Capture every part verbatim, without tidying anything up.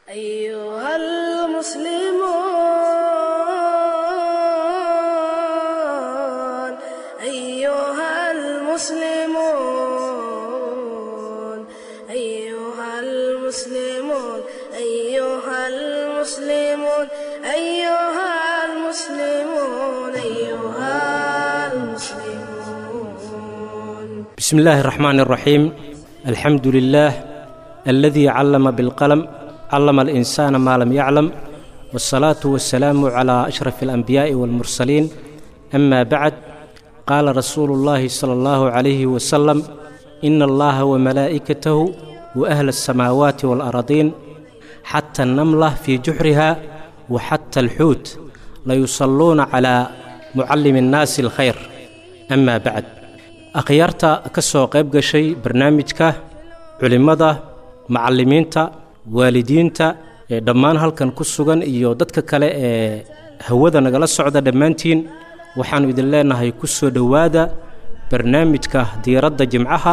أيها المسلمون أيها المسلمون أيها المسلمون أيها المسلمون أيها المسلمون أيها المسلمون بسم الله الرحمن الرحيم الحمد لله الذي علم بالقلم علم الإنسان ما لم يعلم والصلاة والسلام على أشرف الأنبياء والمرسلين أما بعد قال رسول الله صلى الله عليه وسلم إن الله وملائكته وأهل السماوات والأرضين حتى النملة في جحرها وحتى الحوت ليصلون على معلم الناس الخير أما بعد أخيارتا كسو قيب قشي برنامجك علمada macallimiinta waalidiinta ee dhammaan halkan ku sugan iyo dadka kale ee hawada nagala socda dhammaantiin waxaanu idin leenahay ku soo dhawaada barnaamijka diiradda jimcaha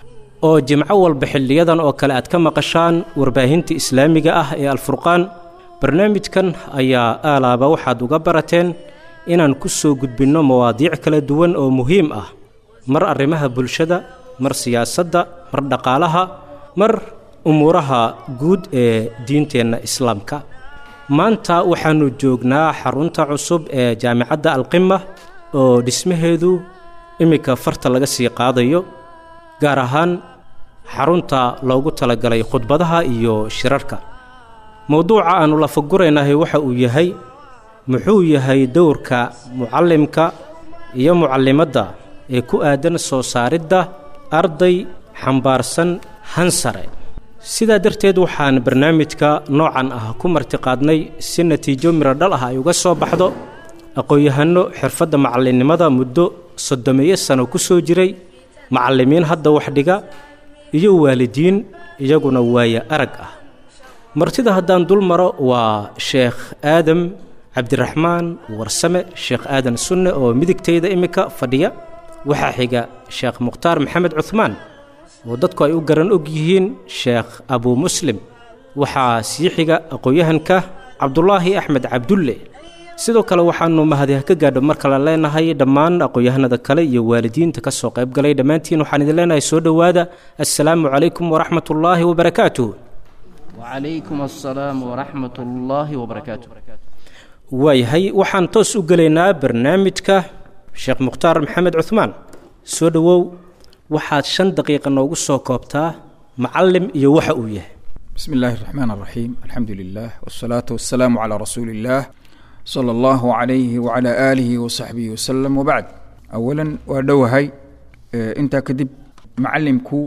oo jimco walba xilliyadan oo kale aad ka maqashaan warbaahinta islaamiga ah ee alfurqaan barnaamijkan ayaa aalaaba waxaad uga barateen inaan ku soo gudbinno mawaadiic kala duwan oo muhiim ah mar arrimaha bulshada mar siyaasadda mar dhaqaalaha mar umuuraha guud ee diinteenna islaamka maanta waxaanu joognaa xarunta cusub ee jaamicadda alqima oo dhismaheedu iminka farta laga sii qaadayo gaar ahaan xarunta loogu talagalay khudbadaha iyo shirarka mowduuca aanu la faguraynahay waxa uu yahay muxuu yahay dowrka mucallimka iyo mucallimadda ee ku aadan soo saaridda arday xambaarsan hansare sidaa darteed waxaan barnaamijka noocan ah ku martiqaadnay si natiijo miro dhal ah ay uga soo baxdo aqoon-yahanno xirfadda macallinnimada muddo soddomeeyo sano ku soo jiray macallimiin hadda wax dhiga iyo waalidiin iyaguna waaya arag ah martida haddaan dul maro waa sheekh aadam cabdiraxmaan warsame sheekh aadan sunne oo midigtayda iminka fadhiya waxaa xiga sheekh mukhtaar maxamed cuhmaan oo dadku ay u garan og yihiin sheekh abu muslim waxaa sii xiga aqoon-yahanka cabdulaahi axmed cabdulle sidoo kale waxaanu mahadiha ka gaadho mar kale leenahay dhammaan aqoon-yahanada kale iyo waalidiinta ka soo qayb galay dhammaantiin waxaan idin leenahay soo dhowaada assalaamu calaykum waraxmat ullaahi wabarakaatuh wacalaykum assalaam waraxmat ullaahi wabarakaatuh waayahay waxaan toos u gelaynaa barnaamijka sheekh mukhtaar maxamed cuhmaan soo dhowow waxaad shan daqiiqa noogu soo koobtaa macallim iyo waxa uu yahay بسم الله الرحمن الرحيم الحمد لله والصلاة والسلام على رسول الله صلى الله عليه وعلى آله وصحبه وسلم وبعد أولا ودوهي انت كدب معلمكو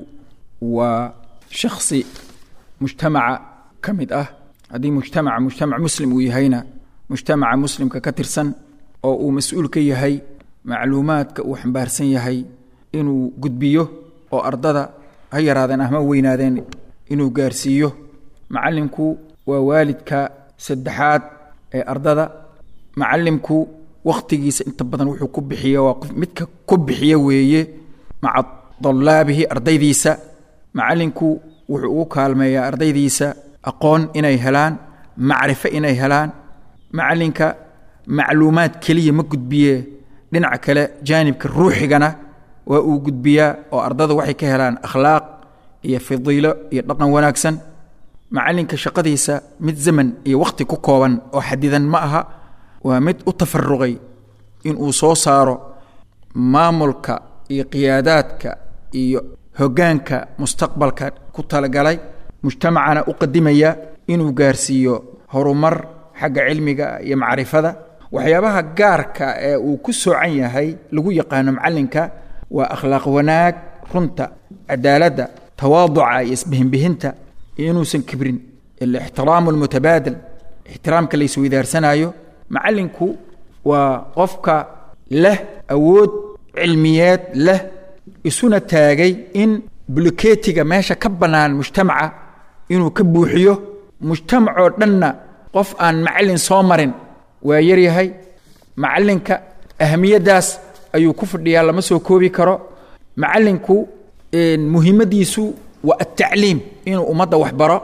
وشخصي مجتمع كمد اه هذه مجتمع مجتمع مسلم ويهينا مجتمع مسلم ككترسن أو مسؤول كيهي معلومات كوحنبارسن يهي inuu gudbiyo oo ardada ha yaraadeen ama weynaadeen inuu gaarsiiyo macallimku waa waalidka saddexaad ee ardada macallimku waqtigiisa inta badan wuxuu ku bixiyaa waa qof midka ku bixiya weeye maca dallaabihi ardaydiisa macallinku wuxuu ugu kaalmeeyaa ardaydiisa aqoon inay helaan macrifo inay helaan macallinka macluumaad keliya ma gudbiye dhinaca kale jaanibka ruuxigana waa uu gudbiyaa oo ardada waxay ka helaan akhlaaq iyo fadiilo iyo dhaqan wanaagsan macallinka shaqadiisa mid zaman iyo waqti ku kooban oo xadidan ma aha waa mid u tafaruqay inuu soo saaro maamulka iyo qiyaadaadka iyo hoggaanka mustaqbalka ku talagalay mujtamacana u qadimaya inuu gaarsiiyo horumar xagga cilmiga iyo macrifada waxyaabaha gaarka ee uu ku soocan yahay lagu yaqaano macallinka waa akhlaaq wanaag runta cadaaladda tawaaduca iyo isbihinbihinta iyo inuusan kibrin alixtiraamu almutabaadil ixtiraamka la isweydaarsanayo macallinku waa qofka leh awood cilmiyeed leh isuna taagay in bulkeetiga meesha ka bannaan mujtamaca inuu ka buuxiyo mujtamacoo dhanna qof aan macallin soo marin waa yaryahay macallinka ahamiyaddaas ayuu ku fadhiyaa lama soo koobi karo macallinku muhiimadiisu waa at-ta'liim inuu ummadda wax baro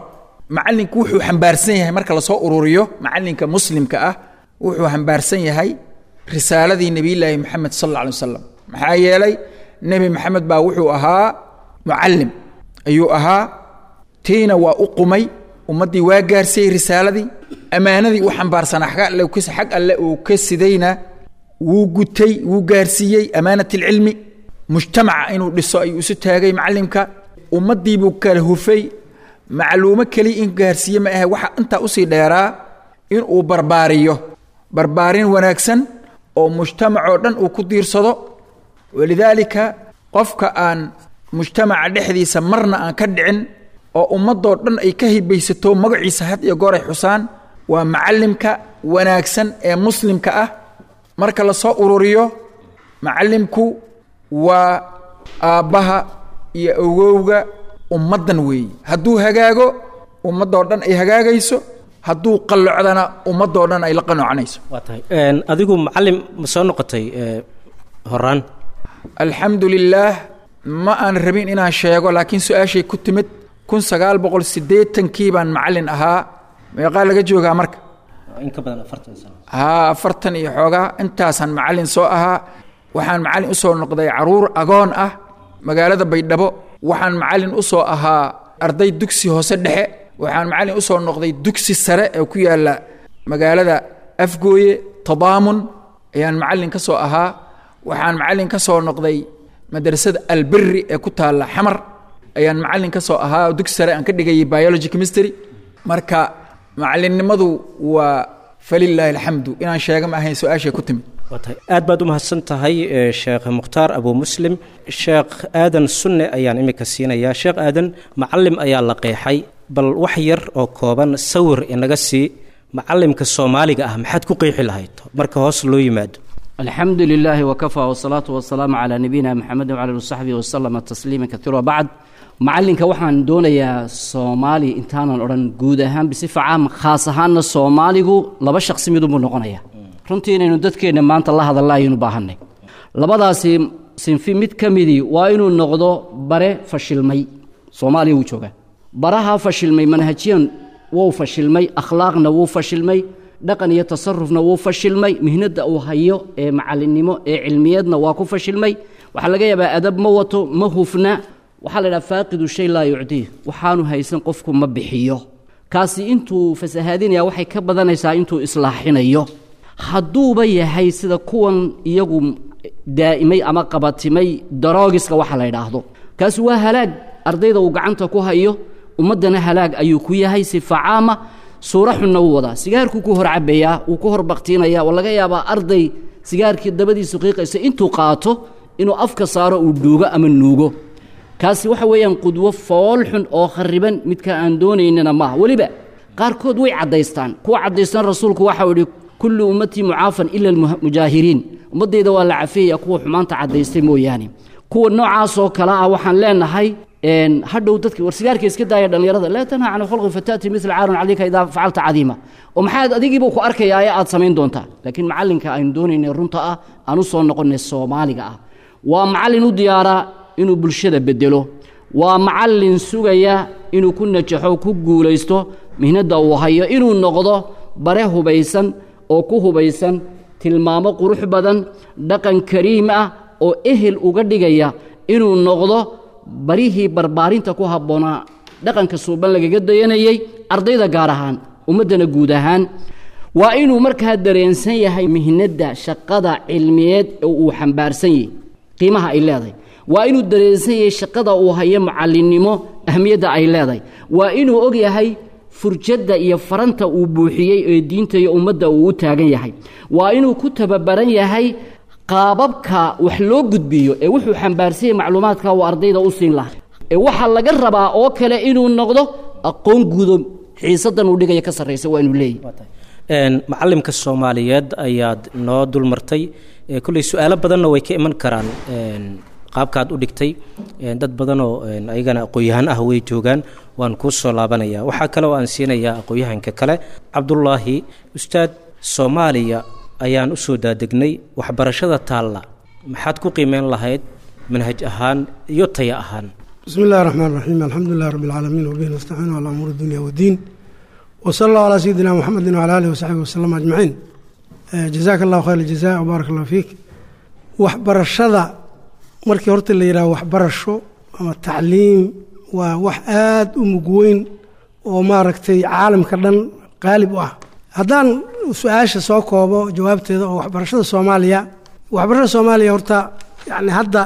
macallinku wuxuu xambaarsan yahay marka la soo ururiyo macallinka muslimka ah wuxuu xambaarsan yahay risaaladii nabiyullaahi maxamed sallallahu alayhi wasallam maxaa yeelay nebi maxamed baa wuxuu ahaa mucallim ayuu ahaa tiina waa u qumay ummaddii waa gaarsiiyey risaaladii ammaanadii u xambaarsanaa xag alle uu ka sidayna wuu gutay wuu gaarsiiyey amaanatilcilmi mujtamaca inuu dhiso ayuu isu taagay macallimka ummaddii buu kala hufay macluumo keliya in gaarsiiye ma ahe waxa intaa usii dheeraa inuu barbaariyo barbaarin wanaagsan oo mujtamacoo dhan uu ku diirsado walidaalika qofka aan mujtamaca dhexdiisa marna aan ka dhicin oo ummadoo dhan ay ka hibaysato magaciisa had iyo goor ay xusaan waa macallimka wanaagsan ee muslimka ah marka la soo ururiyo macallimku waa aabbaha iyo awowga ummaddan weeye hadduu hagaago ummadoo dhan ay hagaagayso hadduu qallocdana ummadoo dhan ay la qanocanayso waa tahay adigu macallim ma soo noqotay horaan alxamdu lilaah ma aan rabin inaan sheego laakiin su-aashay ku timid kun sagaal boqol siddeetankii baan macallin ahaa meeqaa laga joogaa marka in ka badan afartan sano haa afartan iyo xoogaa intaasaan macallin soo ahaa waxaan macallin u soo noqday caruur agoon ah magaalada baydhabo waxaan macallin u soo ahaa arday dugsi hoose dhexe waxaan macallin u soo noqday dugsi sare ee ku yaalla magaalada afgooye tadaamun ayaan macallin ka soo ahaa waxaan macallin ka soo noqday madrasada albirri ee ku taalla xamar ayaan macallin ka soo ahaa dugsi sare aan ka dhigayay biology chemistry marka macallinnimadu waa falilaahi alxamdu inaan sheega ma ahayn su-aashay ku timid waa tahay aad baad u mahadsan tahay sheekh mukhtaar abu muslim sheekh aadan sunne ayaan imika siinayaa sheekh aadan macallim ayaa la qeexay bal wax yar oo kooban sawir inaga sii macallimka soomaaliga ah maxaad ku qeexi lahayd marka hoos loo yimaado alxamdu lilaahi wakafaa wasalaatu wasalaamu calaa nabiyina maxamedin wcala ali saxbihi wasalama tasliima kaiira bacd macallinka waxaan doonayaa soomaali intaanan odhan guud ahaan bisifa caam khaas ahaanna soomaaligu laba shaqsi midunbuu noqonaya runtii inaynu dadkeenna maanta la hadalla ayaynu baahanay labadaasi sinfi mid ka midii waa inuu noqdo bare fashilmay soomaaliya wuu joogaa baraha fashilmay manhajiyan wuu fashilmay akhlaaqna wuu fashilmay dhaqan iyo tasarufna wuu fashilmay mihnadda uu hayo ee macallinnimo ee cilmiyeedna waa ku fashilmay waxaa laga yaabaa adab ma wato ma hufna waxaa la idhaha faaqidu shay laa yucdiih waxaanu haysan qofku ma bixiyo kaasi intuu fasahaadinaya waxay ka badanaysaa intuu islaaxinayo hadduuba yahay sida kuwan iyagu daa'imay ama qabatimay daroogiska waxa la idhaahdo kaasi waa halaag ardayda uu gacanta ku hayo ummaddana halaag ayuu ku yahay sifa caama suura xunna wuu wadaa sigaarkuu ku hor cabbayaa wuu ku hor baktiinaya oo laga yaabaa arday sigaarkii dabadiisu qiiqaysa intuu qaato inuu afka saaro uu dhuugo ama nuugo kaasi waxa weeyaan qudwo fool xun oo khariban midka aan doonaynana maaha weliba qaarkood way caddaystaan kuwa caddaystaan rasuulku waxau idhi kullu ummatii mucaafan ila almujaahiriin ummaddayda waa la cafeeya kuwa xumaanta caddaystay mooyaane kuwa noocaasoo kale ah waxaan leenahay hadhow dadka war sigaarka iska daaya dhallinyarada laa tanhaa can alkhalqi fata'ti mila caarun calayka idaa facalta cadiima oo maxaad adigiiba ku arkayaa ee aad samayn doontaa laakiin macallinka aynu doonaynay runta ah aan u soo noqonnay soomaaliga ah waa macallin u diyaaraa inuu bulshada bedelo waa macallin sugaya inuu ku najaxo ku guulaysto mihnadda uu hayo inuu noqdo bare hubaysan oo ku hubaysan tilmaamo qurux badan dhaqan kariim ah oo ehel uga dhigaya inuu noqdo barihii barbaarinta ku habboonaa dhaqanka suuban lagaga dayanayay ardayda gaar ahaan ummaddana guud ahaan waa inuu markaa dareensan yahay mihnadda shaqada cilmiyeed oo uu xambaarsan yahay qiimaha ay leedahay waa inuu dareensan yahay shaqada uu hayo macallinnimo ahmiyadda ay leedahay waa inuu og yahay furjadda iyo faranta uu buuxiyey ee diinta iyo ummadda uu u taagan yahay waa inuu ku tababaran yahay qaababka wax loo gudbiyo ee wuxuu xambaarsan yahay macluumaadka uu ardayda u siin lahaa ee waxaa laga rabaa oo kale inuu noqdo aqoon guudo xiisaddan uu dhigaya ka sarraysa waa inuu leeyahay macallimka soomaaliyeed ayaad noo dulmartay kulley su-aalo badanna way ka iman karaan qaabkaad u dhigtay dad badanoo ayagana aqoon-yahaan ah way joogaan waan kuu soo laabanaya waxaa kale oo aan siinayaa aqoon-yahanka kale cabdullaahi ustaad soomaaliya ayaan u soo daadegnay waxbarashada taalla maxaad ku qiimeyn lahayd manhaj ahaan iyo taya ahaan بسم الله الرحمن الرحيم الحمد لله رب العالمين وبه نستعين على أمور الدنيا والدين وصلى الله على سيدنا محمد وعلى آله وصحبه وسلم أجمعين. جزاك الله خير الجزاء وبارك الله فيك. waxbarashada markii horta la yiraahdo waxbarasho ama tacliim waa wax aad u mug weyn oo maaragtay caalamka dhan qaalib u ah. haddaan su-aasha soo koobo jawaabteeda oo waxbarashada Soomaaliya waxbarashada Soomaaliya horta yani hadda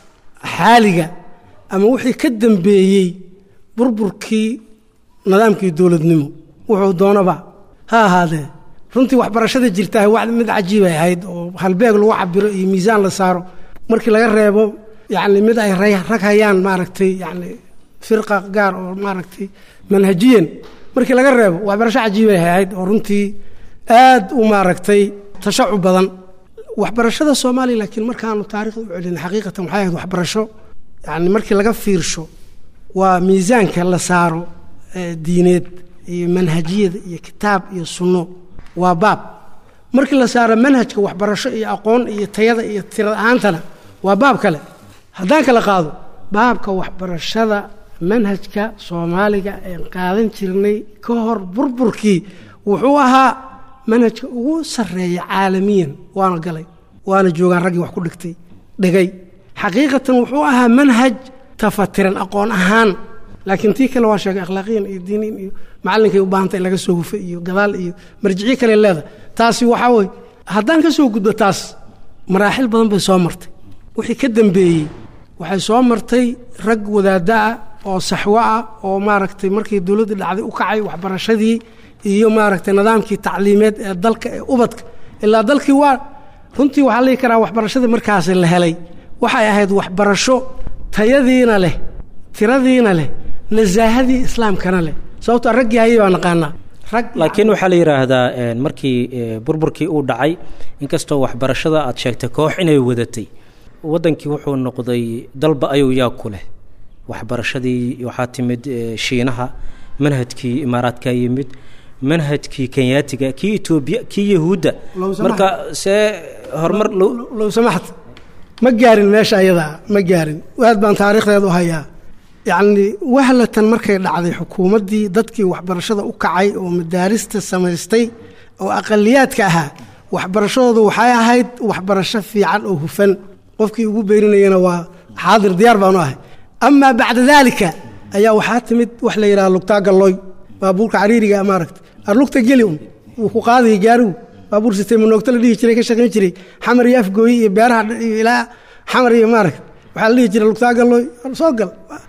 xaaliga ama wixii ka dambeeyay burburkii nidaamkii dawladnimo wuxuu doonaba ha ahaadee runtii waxbarashada jirtaa wax mid cajiib ah ahayd oo halbeeg lagu cabiro iyo miisaan la saaro markii laga reebo yani mid ay rag hayaan maaragtay yani firqa gaar oo maaragtay manhajiyan markii laga reebo waxbarasho cajiib ah ahayd oo runtii aad u maaragtay tashacu badan waxbarashada Soomaaliya laakiin markaanu taariikhda u celin xaqiiqatan waxay ahayd waxbarasho yani markii laga fiirsho waa miisaanka la saaro diineed iyo manhajiyada iyo kitaab iyo sunno waa baab markii la saaro manhajka waxbarasho iyo aqoon iyo tayada iyo tirada ahaantana waa baab kale haddaan kala qaado baabka waxbarashada manhajka Soomaaliga ee qaadan jirnay ka hor burburkii wuxuu ahaa manhajka ugu sareeya caalamiyan waana galay waana joogaan ragii wax ku dhigtay dhagay xaqiiqatan wuxuu ahaa manhaj tafatiran aqoon ahaan laakiin tii kale waa sheegay akhlaaqiyan iyo diiniin iyo macallinkay u baahantay laga soo hufay iyo gadaal iyo marjici kale leeda taasi waxa way haddaan ka soo gudbo taas maraaxil badan bay soo martay wixii ka dambeeyay waxay soo martay rag wadaada ah oo saxwa ah oo maaragtay markii dawladda dhacday u kacay waxbarashadii iyo maaragtay nidaamkii tacliimeed ee dalka ee ubadka ilaa dalkii waa runtii waxa la karaa waxbarashada markaas la helay waxay ahayd waxbarasho tayadiina leh tiradiina leh nazaahadii islaamkana leh sababtoo raggii ayay baan naqaanaa rag laakiin waxa la yiraahdaa markii burburkii uu dhacay inkastoo waxbarashada aad sheegtay koox inay wadatay wadankii wuxuu noqday dalba ayuu yaa ku leh waxbarashadii waxaa timid shiinaha manhajkii imaaraadka yimid manhajkii kenyaatiga kii Itoobiya kii Yahuuda marka see hormar loo samaxad ma gaarin meesha ayada ma gaarin waad baan taariikhdeedu hayaa يعني وهلتن markay dhacday xukuumadii dadkii waxbarashada u kacay oo madaarista samaystay oo aqaliyaadka ahaa waxbarashadoodu waxay ahayd waxbarasho fiican oo hufan qofkii ugu beerinayna waa xaadir diyaar baan u ahay ama bacda dalika ayaa waxa timid wax la yiraahdo lugta galooy baabuurka cariiriga amaaragt arlugta geliun uu ku qaaday gaaru baabuur sistem noogta la dhigi jiray ka shaqeyn jiray xamar iyo afgooy iyo beeraha ilaa xamar iyo maaragt waxa la dhigi jiray lugta galooy soo gal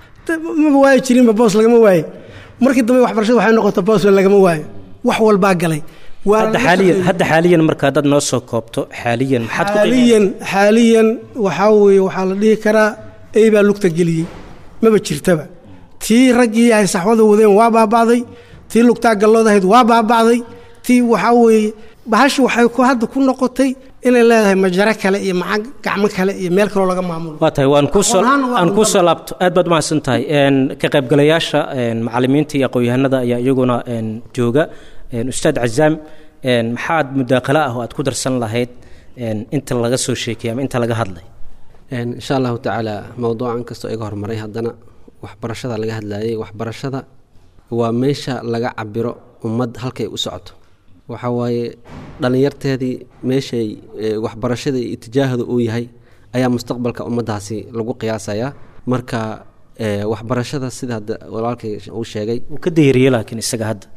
ma waay jirin boos lagama waay markii dambe waxbarashada waxay noqotay boos lagama waay wax walba galay hadda xaaliyan hadda xaaliyan marka dad noo soo koobto xaaliyan maxad ku xaaliyan xaaliyan waxa weeye waxa la dhihi karaa ay baa lugta galiyay maba jirtaba tii ragii ay saxwada wadeen waa baabaaday tii lugta galoodahayd waa baabaaday tii waxa weeye bahash waxay ku hadda ku noqotay inay leedahay majara kale iyo macag gacmo kale iyo meel kale laga maamulo waa tahay waan ku soo aan ku soo laabto aad baad mahadsan tahay een ka qayb galayaasha een macallimiinta iyo aqoonyahanada ayaa iyaguna een jooga een ustaad Cazaam een maxaad mudaaqala ah oo aad ku darsan lahayd een inta laga soo sheekay ama inta laga hadlay een insha Allah ta'ala mawduucan kasto iga hormaray hadana waxbarashada laga hadlayay waxbarashada waa meesha laga cabiro ummad halkay u socoto waxa waaye dhalinyarteedii meeshay waxbarashada iyo itijaahada uu yahay ayaa mustaqbalka ummadaasi lagu qiyaasayaa marka waxbarashada sida walaalkay uu sheegay uu ka deeriyay laakiin isaga hadda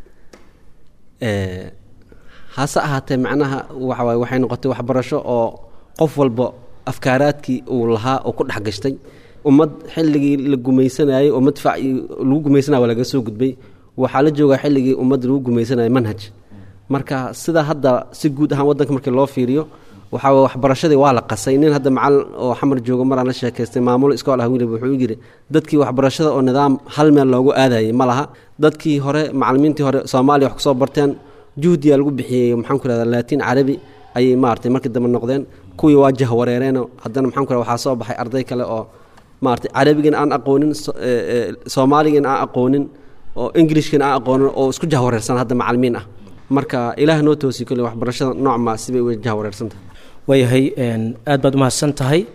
ee hasa ahaatee macnaha waxa waaye waxay noqotay waxbarasho oo qof walba afkaaraadkii uu lahaa oo ku dhex gashtay ummad xilligii la gumaysanayay oo madfac lagu gumaysanaa laga soo gudbay waxa la joogaa xilligii ummad lagu gumaysanayay manhaj marka sida hadda si guud ahaan wadanka markii loo fiiriyo waxa waxbarashadii waa la qasay nin hadda macal oo xamar joogo mar aan la sheekaystay maamul iskool ah wiil wuxuu yiri dadkii waxbarashada oo nidaam hal meel loogu aadayay ma laha dadkii hore macallimiintii hore Soomaaliya wax ku soo barteen juhdiya lagu bixiyay maxaan ku raadin laatiin carabi ay maartay markii dambe noqdeen kuwii waajah wareereen haddana maxaan ku raadin waxa soo baxay arday kale oo maartay carabigan aan aqoonin Soomaaligan aan aqoonin oo Englishkan aan aqoonin oo isku jahwareersan hadda macallimiin ah marka ilaah noo toosii kale waxbarashada nooc ma sibay way jahwareersantahay wayahay een aad baad u mahadsan tahay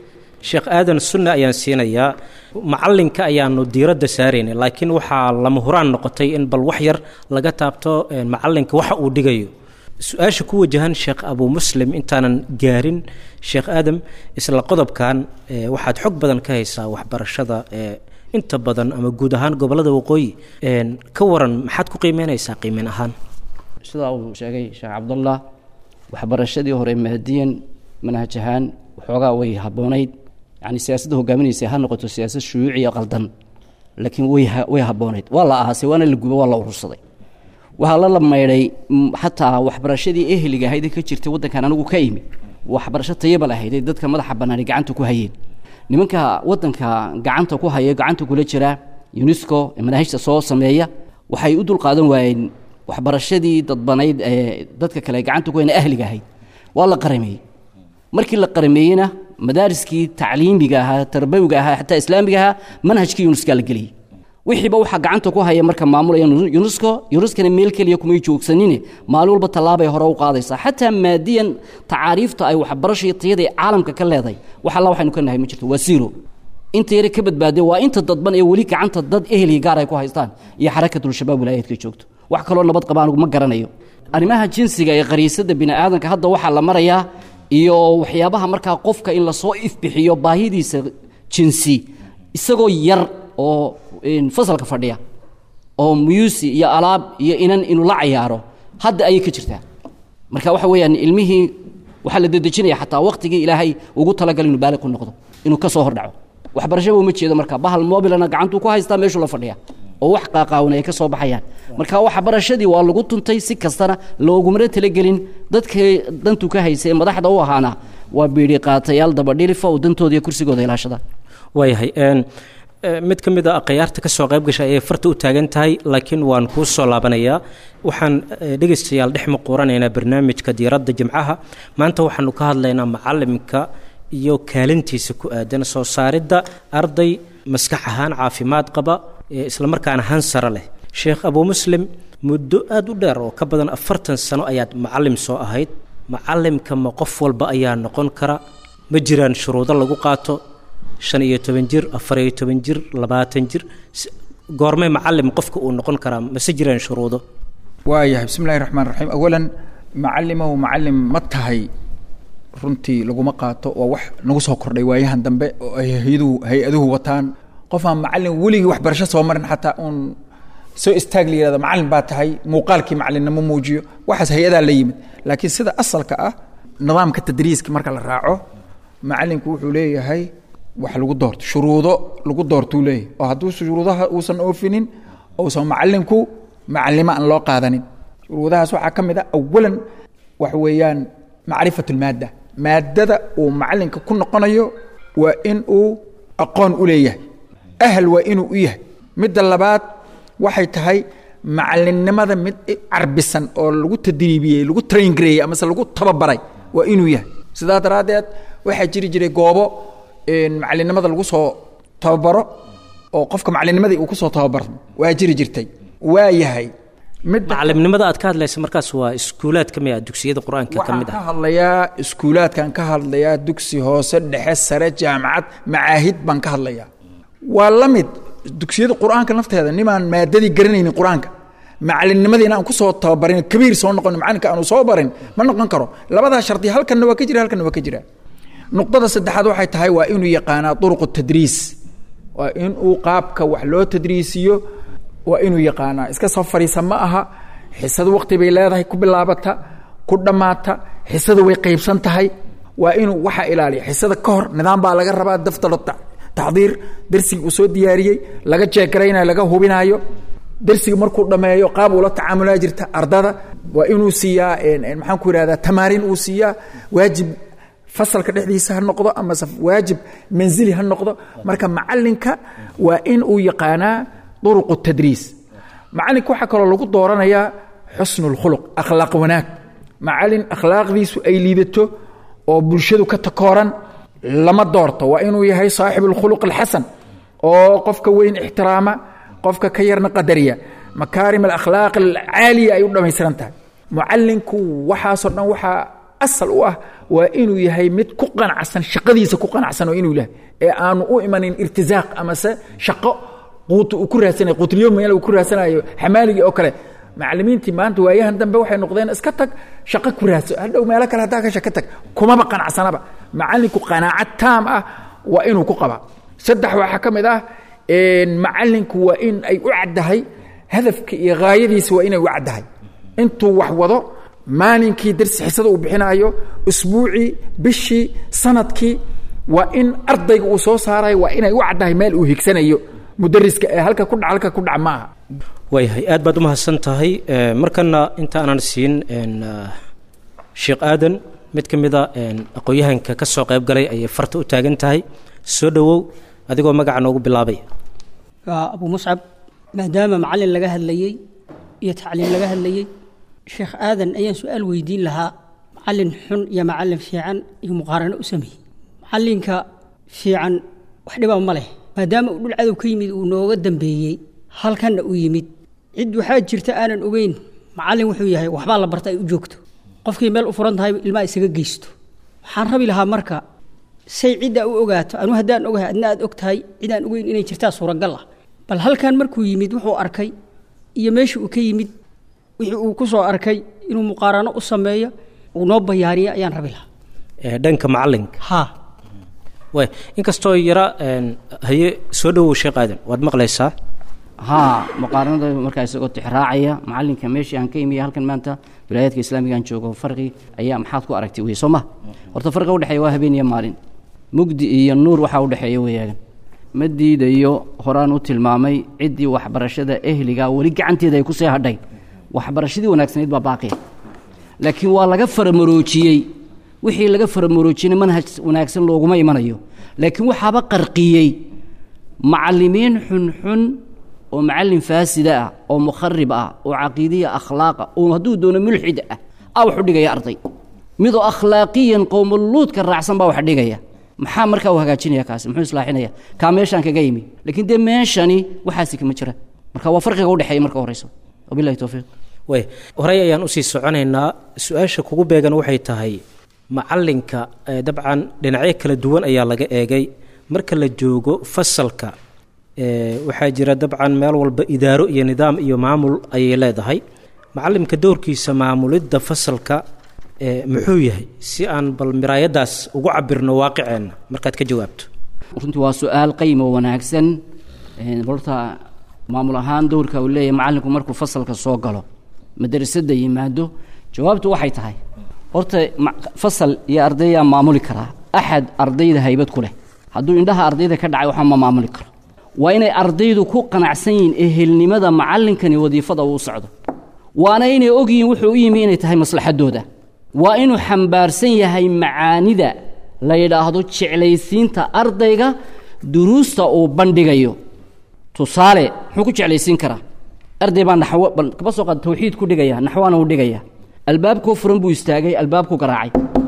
sheekh aadan sunne ayaan siinayaa macalinka ayaanu diiradda saaraynay laakiin waxaa lama huraan noqotay in bal wax yar laga taabto macalinka waxa uu dhigayo su-aasha ku wajahan sheekh abu muslim intaanan gaarin sheekh aadam isla qodobkan waxaad xog badan ka haysaa waxbarashada inta badan ama guud ahaan gobollada waqooyi ka waran maxaad ku qiimeynaysaa qiimeyn ahaan sidaa uu sheegay sheekh cabdullah waxbarashadii hore maadiyan manhaj ahaan waxoogaa way habboonayd yani siyaasadda hogaaminaysa ha noqoto siyaasad shuruuciya qaldan laakiin way way habboonayd waa la ahaasay waana la gubay waa la urursaday waxaa la lamaydhay xataa waxbarashadii ehliga ahayd ka jirtay waddankan anigu ka imi waxbarasho tayaba lahayd dadka madaxa bannaani gacanta ku hayeen nimanka waddanka gacanta ku haya gacanta kula jira unesco manhajta soo sameeya waxay u dulqaadan waayeen waxbarashadii dadbanayd ee dadka kale gacanta ku hayna ahliga ahayd waa la qarameeyey markii la qarameeyeyna madaariskii tacliimiga ahaa tarbawiga ahaa xataa islaamiga ahaa manhajkii unesco la geliyey wixiiba waxaa gacanta ku haya marka maamulaya unesco unescona meel keliya kumay joogsanine maalin walba tallaabay hore u qaadaysaa xataa maadiyan tacaariifta ay waxbarasho iyo tayada caalamka ka leedahay wax alla waxaynu ka nahay ma jirto waa zero inta yare ka badbaadee waa inta dadban ee weli gacanta dad ehliga gaar ay ku haystaan iyo xarakatul shabaab wilaayadka joogto wax kaloo nabad qaba anigu ma garanayo arrimaha jinsiga ee qariisada bini aadanka hadda waxaa la marayaa iyo waxyaabaha markaa qofka in lasoo ifbixiyo baahidiisa jinsi isagoo yar oo fasalka fadhiya oo muyuusi iyo alaab iyo inan inuu la cayaaro hadda ayay ka jirtaa marka waxa weeyaan ilmihii waxaa la dedejinaya xataa waqtigii ilaahay ugu talagal inuu baaliq ku noqdo inuu ka soo hordhaco waxbarashaba uma jeedo marka bahal mobilana gacantuu ku haystaa meeshuu la fadhiya oo wax qaaqaawan ay ka soo baxayaan marka waxbarashadii waa lagu tuntay si kastana loogumana talagelin dadkii dantu ka haysay ee madaxda u ahaana waa biidhi qaatayaal dabadhilifa oo dantooda iyo kursigooda ilaashada waayahay mid ka mid a akhyaarta ka soo qayb gashay ayay farta u taagan tahay laakiin waan kuu soo laabanayaa waxaan dhegaystayaal dhex muquuranaynaa barnaamijka diiradda jimcaha maanta waxaanu ka hadlaynaa macalimka iyo kaalintiisa ku aadan soo saaridda arday maskax ahaan caafimaad qaba isla markaana hansara leh sheekh abu muslim muddo aad u dheer oo ka badan afartan sano ayaad macalim soo ahayd macalimka ma qof walba ayaa noqon kara ma jiraan shuruudo lagu qaato shan iyo toban jir afar iyo toban jir labaatan jir goormee macalim qofka uu noqon karaa mase jiraan shuruudo waayahay bismi illahi raxmaan raxiim awalan macalimow macalim ma tahay runtii laguma qaato waa wax nagu soo kordhay waayahan dambe oo ay hay-aduhu hay-aduhu wataan qof aan macalin weligii waxbarasho soo marin xataa uun soo istaag la yihahdo macalin baa tahay muuqaalkii macalinimo muujiyo waxaas hay-adaa la yimid laakiin sida asalka ah nidaamka tadriiska marka la raaco macalinku wuxuu leeyahay wax lagu doorto shuruudo lagu doortuu leeyahay oo hadduu shuruudaha uusan oofinin uusan macalinku macalimo aan loo qaadanin shuruudahaas waxaa ka mid ah awalan waxa weeyaan macrifatu lmaadda maaddada uu macalinka ku noqonayo waa in uu aqoon u leeyahay ahal waa inuu u yahay midda labaad waxay tahay macalinnimada mid carbisan oo lagu tadriibiyey lagu traingareeyey amase lagu tababaray waa inuu yahay sidaa daraaddeed waxaa jiri jiray goobo macalinnimada lagu soo tababaro oo qofka macalinimadii uu ku soo tababaro waa jiri jirtay waa yahay macalimnimada aad ka hadlaysa markaas waa iskuulaad ka mid ah dugsiyada qur-aanka ka mid ah waxaan ka hadlayaa iskuulaadkan ka hadlayaa dugsi hoose dhexe sare jaamacad macaahid baan ka hadlayaa waa la mid dugsiyada qur-aanka nafteeda nimaan maadadii garanaynin qur-aanka macalinimadiina aan ku soo tababarin kabiir soo noqon macalinka aanu soo barin ma noqon karo labadaa shardi halkanna waa ka jira halkanna waa ka jira nuqdada saddexaad waxay tahay waa inuu yaqaanaa duruqu tadriis waa inuu qaabka wax loo tadriisiyo waa inuu yaqaanaa iska soo fariisa ma aha xisadu waqti bay leedahay ku bilaabata ku dhammaata xisadu way qaybsan tahay waa inuu waxa ilaaliya xisada ka hor nidaam baa laga rabaa daftar taxdiir darsiga uu soo diyaariyey laga jeegaraynayo laga hubinaayo darsiga markuu dhammeeyo qaab ula tacaamulaa jirta ardada waa inuu siiyaa maxaan ku yidhahdaa tamaariin uu siiyaa waajib fasalka dhexdiisa ha noqdo ama waajib manzili ha noqdo marka macalinka waa in uu yaqaanaa duruq tadriis macalinka waxaa kaloo lagu dooranayaa xusnu lkhuluq akhlaaq wanaag macalin akhlaaqdiisu ay liidato oo bulshadu ka takooran lama doorto waa inuu yahay saaxibu alkhuluq alxasan oo qofka weyn ixtiraama qofka ka yarna qadariya makaarim alakhlaaq alcaaliya ay u dhammaystiran tahay mucalinku waxaasoo dhan waxaa asal u ah waa inuu yahay mid ku qanacsan shaqadiisa ku qanacsan oo inuu yahay ee aanu u imanin irtizaaq ama se shaqo quut uu ku raadsanayo quutliyom meel uu ku raadsanayo xamaaligi oo kale macallimiintii maanta waayahan dambe waxay noqdeen iska tag shaqo ku raadso hadhow meel kale hadaa ka shaqo tag kuma ba qanacsanaba macallinku qanaacad taam ah waa inuu ku qaba saddex waxa kamid ah in macallinku waa in ay u caddahay hadafka iyo gaayadiisa waa inay u caddahay intuu wax wado maalinkii darsi xisada uu bixinayo usbuucii bishii sanadkii waa in ardayga uu soo saarayo waa inay u caddahay meel uu higsanayo mudariska ee halka ku dhac halka ku dhac maaha waayahay aad baad u mahadsan tahay markana inta aanan siin sheekh aadan mid ka mid a aqoon-yahanka ka soo qayb galay ayay farta u taagan tahay soo dhowow adigoo magaca noogu bilaabay waa abu muscab maadaama macallin laga hadlayey iyo tacliim laga hadlayey sheekh aadan ayaan su-aal weydiin lahaa macallin xun iyo macallin fiican iyo muqaarano u sameeyey macallinka fiican wax dhibaa ma leh maadaama uu dhul cadow ka yimid uu nooga dambeeyey halkanna uu yimid cid waxaa jirta aanan ogeyn macallin wuxuu yahay waxbaa la barta ay u joogto qofkii meel u furan tahay ilmaha isaga geysto waxaan rabi lahaa marka say ciddaa u ogaato anu haddaan ogahay adna aad og tahay cidaan ogeyn inay jirtaa suuragal ah bal halkan markuu yimid wuxuu arkay iyo meesha uu ka yimid wixii uu ku soo arkay inuu muqaarano u sameeyo uu noo bayaariyo ayaan rabi lahaa dhanka macallinka haa way inkastoo yara haye soo dhowow sheekh aadan waad maqlaysaa haa muqaaranada markaa isagoo tixraacaya macallinka meeshii aan ka imiya halkan maanta wilaayaadka islaamiga aan joogo farqi ayaa maxaad ku aragtay wey soo ma horta farqiga udhexeeya waa habeen iyo maalin mugdi iyo nuur waxaa udhexeeya weeyaagan ma diidayo horaan u tilmaamay ciddii waxbarashada ehliga weli gacanteeda ay ku sii hadhay waxbarashadii wanaagsanayd baa baaqiya laakiin waa laga faramaroojiyey wixii laga faramaroojiyey manhaj wanaagsan looguma imanayo laakiin waxaaba qarqiyey macallimiin xunxun oo macallin faasida ah oo mukharib ah oo caqiidiya akhlaaqa oo hadduu doono mulxid ah aa wax u dhigaya arday midoo akhlaaqiyan qowmuluudka raacsan baa wax dhigaya maxaa markaa u hagaajinaya kaasi muxuu islaaxinaya kaa meeshaan kaga yimi laakiin dee meeshani waxaasi kama jira marka waa farqiga udhexeeya marka horeyso wabillahi towfiiq way horey ayaan usii soconaynaa su-aasha kugu beegan waxay tahay macallinka dabcan dhinacyo kala duwan ayaa laga eegay marka la joogo fasalka waxaa jira dabcan meel walba idaaro iyo nidaam iyo maamul ayay leedahay macallimka dowrkiisa maamulidda fasalka muxuu yahay si aan bal miraayadaas ugu cabirno waaqiceenna markaad ka jawaabto runtii waa su-aal qaymo wanaagsan horta maamul ahaan dowrka uu leeyahay macallinku markuu fasalka soo galo madrasadda yimaado jawaabtu waxay tahay horta fasal iyo ardayaa maamuli karaa axad ardayda haybad ku leh hadduu indhaha ardayda ka dhacay waxaa ma maamuli karo waa inay ardaydu ku qanacsan yihiin ehelnimada macallinkani wadiifada uu socdo waana inay og yihiin wuxuu u yimi inay tahay maslaxadooda waa inuu xambaarsan yahay macaanida la yidhaahdo jeclaysiinta ardayga duruusta uu bandhigayo tusaale muxuu ku jeclaysiin karaa arday baa naxwo kaba soo qaad tawxiid ku dhigaya naxwaana u dhigaya albaabkoo furan buu istaagay albaabku garaacay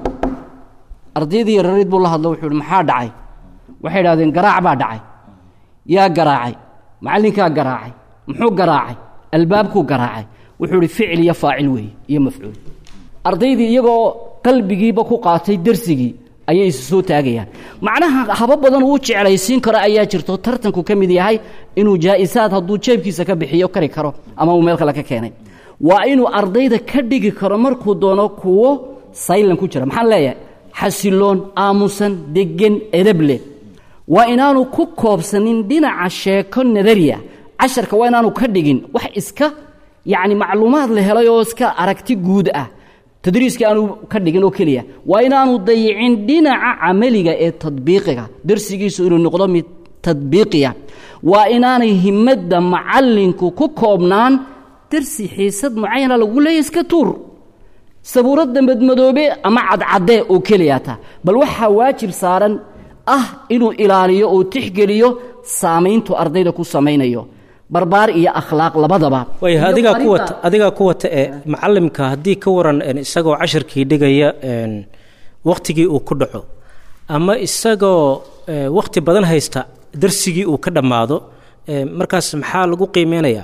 ardaydii yararid buu la hadlo wuxuu ihi maxaa dhacay waxay idhahdeen garaac baa dhacay yaa garaacay macallinkaa garaacay muxuu garaacay albaabkuu garaacay wuxuu ihi ficil iyo faacil weeye iyo mafcuul ardaydii iyagoo qalbigiiba ku qaatay darsigii ayay isu soo taagayaan macnaha haba badan uu jeclaysiin karo ayaa jirto tartanku ka mid yahay inuu jaa'isaad hadduu jeebkiisa ka bixiyo kari karo ama uu meel kale ka keenay waa inuu ardayda ka dhigi karo markuu doono kuwo saylan ku jira maxaan leeyahay xasiloon aamusan deggan edab leh waa inaanu ku koobsanin dhinaca sheeko nadariya casharka waa inaanu ka dhigin wax iska yacni macluumaad la helay oo iska aragti guud ah tadriiska aanu ka dhigin oo keliya waa inaanu dayicin dhinaca camaliga ee tadbiiqiga darsigiisu inuu noqdo mid tadbiiqiya waa inaanay himadda macallinku ku koobnaan darsi xiisad mucayana lagu leeya iska tuur sabuuradda madmadoobe ama cadcadee oo keliya taa bal waxaa waajib saaran ah inuu ilaaliyo oo tixgeliyo saamayntu ardayda ku samaynayo barbaar iyo akhlaaq labadaba way adiga ku wata adiga ku wata ee macallimka hadii ka waran isagoo casharkii dhigaya een waqtigii uu ku dhaco ama isagoo waqti badan haysta darsigii uu ka dhamaado markaas maxaa lagu qiimeynayaa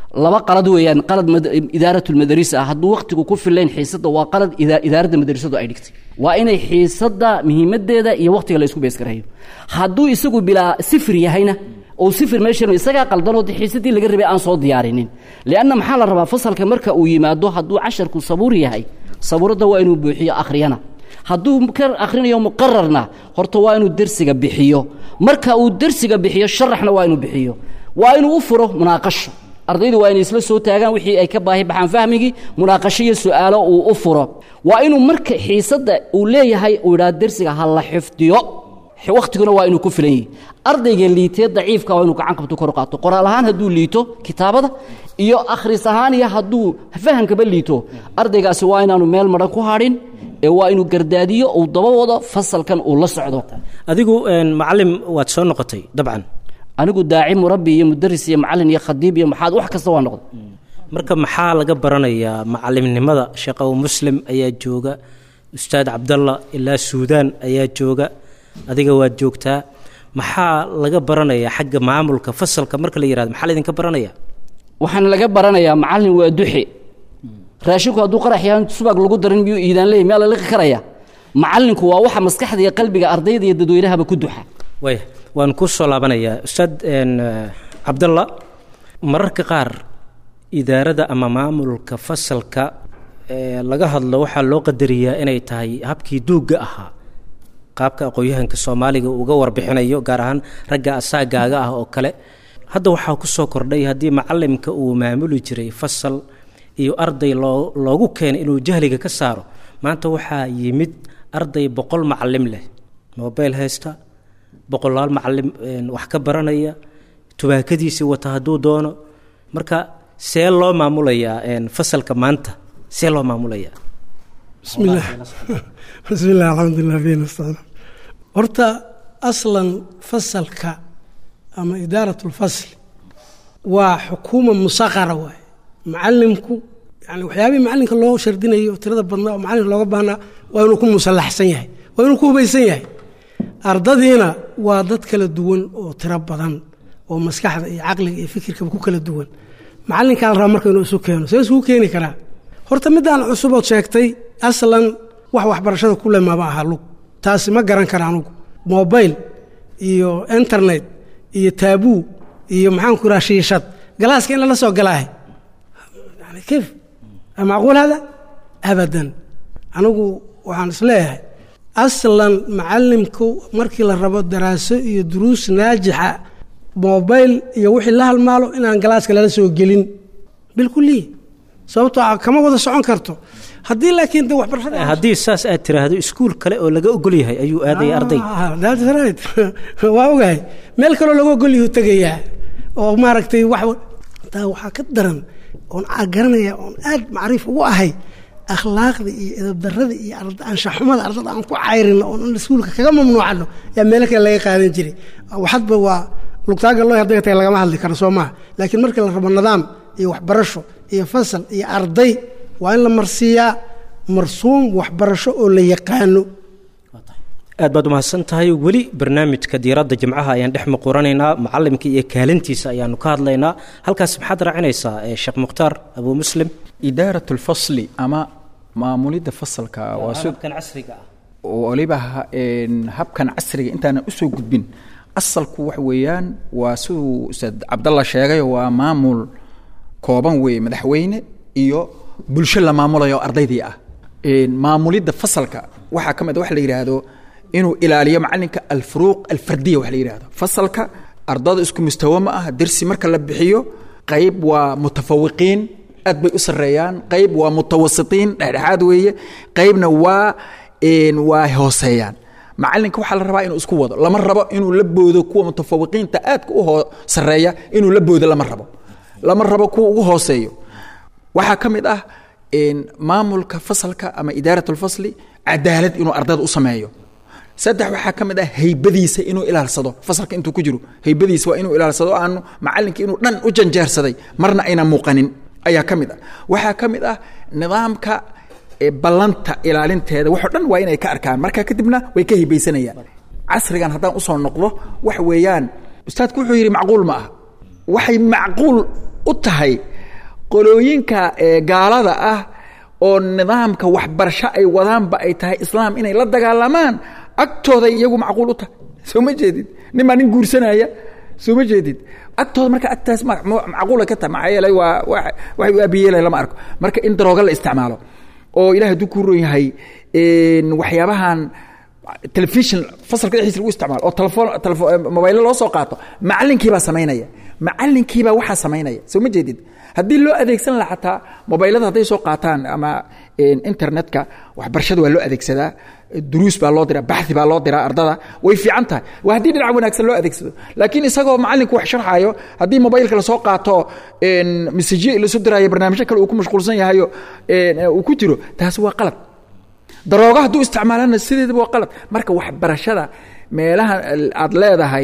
laba qalad weeyaan qalad idaaratul madarisa ah hadduu waqtigu ku filayn xiisadda waa qalad idaaradda madrasadu ay dhigtay waa inay xiisadda muhiimadeeda iyo waqtiga la isku beeskareeyo hadduu isagu bilaa sifir yahayna oo sifir meeshan isaga qaldanoo xiisadii laga rabay aan soo diyaarinin lianna maxaa la rabaa fasalka marka uu yimaado hadduu casharku sabuur yahay sabuurada waa inuu buuxiyo akhriyana hadduu ka akhrinayo muqarrarna horta waa inuu darsiga bixiyo marka uu darsiga bixiyo sharaxna waa inuu bixiyo waa inuu u furo munaaqasho ardaydu waa inay isla soo taagaan wixii ay ka baahi baxaan fahmigii munaaqasho iyo su'aalo uu u furo waa inuu marka xiisadda uu leeyahay uu yidhaha darsiga ha la xifdiyo waqtiguna waa inuu ku filan yahay ardayga liitee daciifka waa inuu gacan qabto kor u qaato qoraal ahaan hadduu liito kitaabada iyo akhris ahaan iyo hadduu fahamkaba liito ardaygaasi waa inaanu meel maran ku hadhin ee waa inuu gardaadiyo uu daba wado fasalkan uu la socdo adigu macallim waad soo noqotay dabcan anigu daaci murabbi iyo mudaris iyo macallin iyo khadiib iyo maxaad wax kasta waa noqday marka maxaa laga baranayaa macallimnimada sheekh Abu Muslim ayaa jooga ustaad Cabdalla ilaa Suudaan ayaa jooga adiga waad joogtaa maxaa laga baranayaa xagga maamulka fasalka marka la yiraahdo maxaa idinka baranaya waxaan laga baranayaa macallin waa duxi raashinku hadduu qarax yahay subag lagu darin miyuu iidaan leeyahay meel la qaraya macallinku waa waxa maskaxda iyo qalbiga ardayda iyo dadweynahaba ku duxa way waan ku soo laabanayaa ustaad Cabdalla mararka qaar idaarada ama maamulka fasalka laga hadlo waxaa loo qadariyaa inay tahay habkii duuga ahaa qaabka aqoonyahanka Soomaaliga uga warbixinayo gaar ahaan ragga asaagaaga ah oo kale hadda waxa ku soo kordhay hadii macallimka uu maamuli jiray fasal iyo arday loogu keenay inuu jahliga ka saaro maanta waxa yimid arday boqol macallim leh mobile haysta boqolaal macallim wax ka baranaya tubaakadiisa wata haduu doono marka see loo maamulayaa fasalka maanta see loo maamulayaa bismillah bismillah alhamdulillah fiina astaan horta aslan fasalka ama idaaratul fasl waa xukuuma musaqara waay macallimku yani waxyaabii macallinka loo shardinayo tirada badnaa oo macallinka looga baahnaa waa inuu ku musallaxsan yahay waa inuu ku hubaysan yahay ardadiina waa dad kala duwan oo tiro badan oo maskaxda iyo caqliga iyo fikirkaba ku kala duwan macallinka la raba marka inuu isu keeno see isugu keeni karaa horta midaan cusub oo sheegtay aslan wax waxbarashada ku leh maba aha lug taasi ma garan kara anugu mobile iyo internet iyo taabuu iyo maxaan ku raashay shiishad galaaska in la soo galaahay yani kif macquul hada abadan anigu waxaan isleeyahay aslan macallimku markii la rabo daraaso iyo duruus naajixa mobile iyo wixii la halmaalo inaan galaaska lala soo gelin bilkulliye sababtoo kama wada socon karto haddii laakiin de waxbarashada haddii saas aad tiraahdo iskuul kale oo laga ogol yahay ayuu aadaya arday that's right waa ogahay meel kaloo laga ogol yahay tagayaa oo maaragtay wax taa waxaa ka daran oon garanaya oon aad macriif ugu ahay akhlaaqda iyo edabdarrada iyo anshaxumada ardada aan ku cayrino oon iskuulka kaga mamnuucano yaa meel kale laga qaadan jiray waxadba waa lugtaaga loo hadday tahay lagama hadli karo soo maaha laakiin markii la rabo nidaam iyo waxbarasho iyo fasal iyo arday waa in la marsiiyaa marsuum waxbarasho oo la yaqaano aad baad umahadsan tahay weli barnaamijka diiradda jimcaha ayaan dhex muquranaynaa macallimka iyo kaalintiisa ayaanu ka hadlaynaa halkaas maxaad raacinaysaa sheekh mukhtaar Abu Muslim idaaratul fasli ama maamulida fasalka waa habkan casriga ah waliba habkan casriga intaan u soo gudbin asalku wax weeyaan waa siduu ustaad Cabdalla sheegay waa maamul kooban weey madaxweyne iyo bulsho la maamulayo ardaydii ah een maamulida fasalka waxa kamid wax la yiraahdo inuu ilaaliyo macalinka alfuruuq alfardiya wax la yiraahdo fasalka ardada isku mustawa ma ah darsi marka la bixiyo qayb waa mutafawiqiin aad bay u sareeyaan qayb waa mutawassitiin dhexdhexaad weeye qaybna waa een waa hooseeyaan macalinka waxa la rabaa inuu isku wado lama rabo inuu la boodo kuwa mutafawiqiinta aad u sareeya inuu la boodo lama rabo lama rabo kuwa ugu hooseeyo waxa kamid ah in maamulka fasalka ama idaaratul fasli cadaalad inuu ardada u sameeyo saddex waxa kamid ah haybadiisa inuu ilaalsado fasalka intuu ku jiro haybadiisa waa inuu ilaalsado aan macalinka inuu dhan u janjeersaday marna ayna muuqanin ayaa kamid ah waxa kamid ah nidaamka balanta ilaalinteeda wax dhan waa inay ka arkaan marka kadibna way ka hibaysanayaan casrigan hadaan u soo noqdo wax weeyaan ustaadku wuxuu yiri macquul ma ah waxay macquul u tahay qolooyinka gaalada ah oo nidaamka waxbarasho ay wadaanba ay tahay islaam inay la dagaalamaan agtooda iyagu macquul u tahay soo ma jeedid nima nin guursanaya soo ma jeedid agtooda marka agtaas macquul ka tahay maxay yeelay waa waxay u aabiyeen lama arko marka in darooga la isticmaalo oo ilaahay duu ku roon yahay in waxyaabahan television fasalka dhexdiisa lagu isticmaalo oo telefoon telefoon mobile loo soo qaato macallinkii baa sameynaya macallinkii baa waxa sameynaya soo ma jeedid haddii loo adeegsan lahaa xataa mobaylada hadday soo qaataan ama internetka waxbarashada waa loo adeegsadaa duruus baa loo diraa baxthi baa loo diraa ardada way fiican tahay waa haddii dhinac wanaagsan loo adeegsado laakiin isagoo macallinku wax sharxayo haddii mobaylka la soo qaato message la soo diraayo barnaamijyo kale uu ku mashquulsan yahayo uu ku jiro taasi waa qalad darooga hadduu isticmaalana sideedaba waa qalad marka waxbarashada meelaha aad leedahay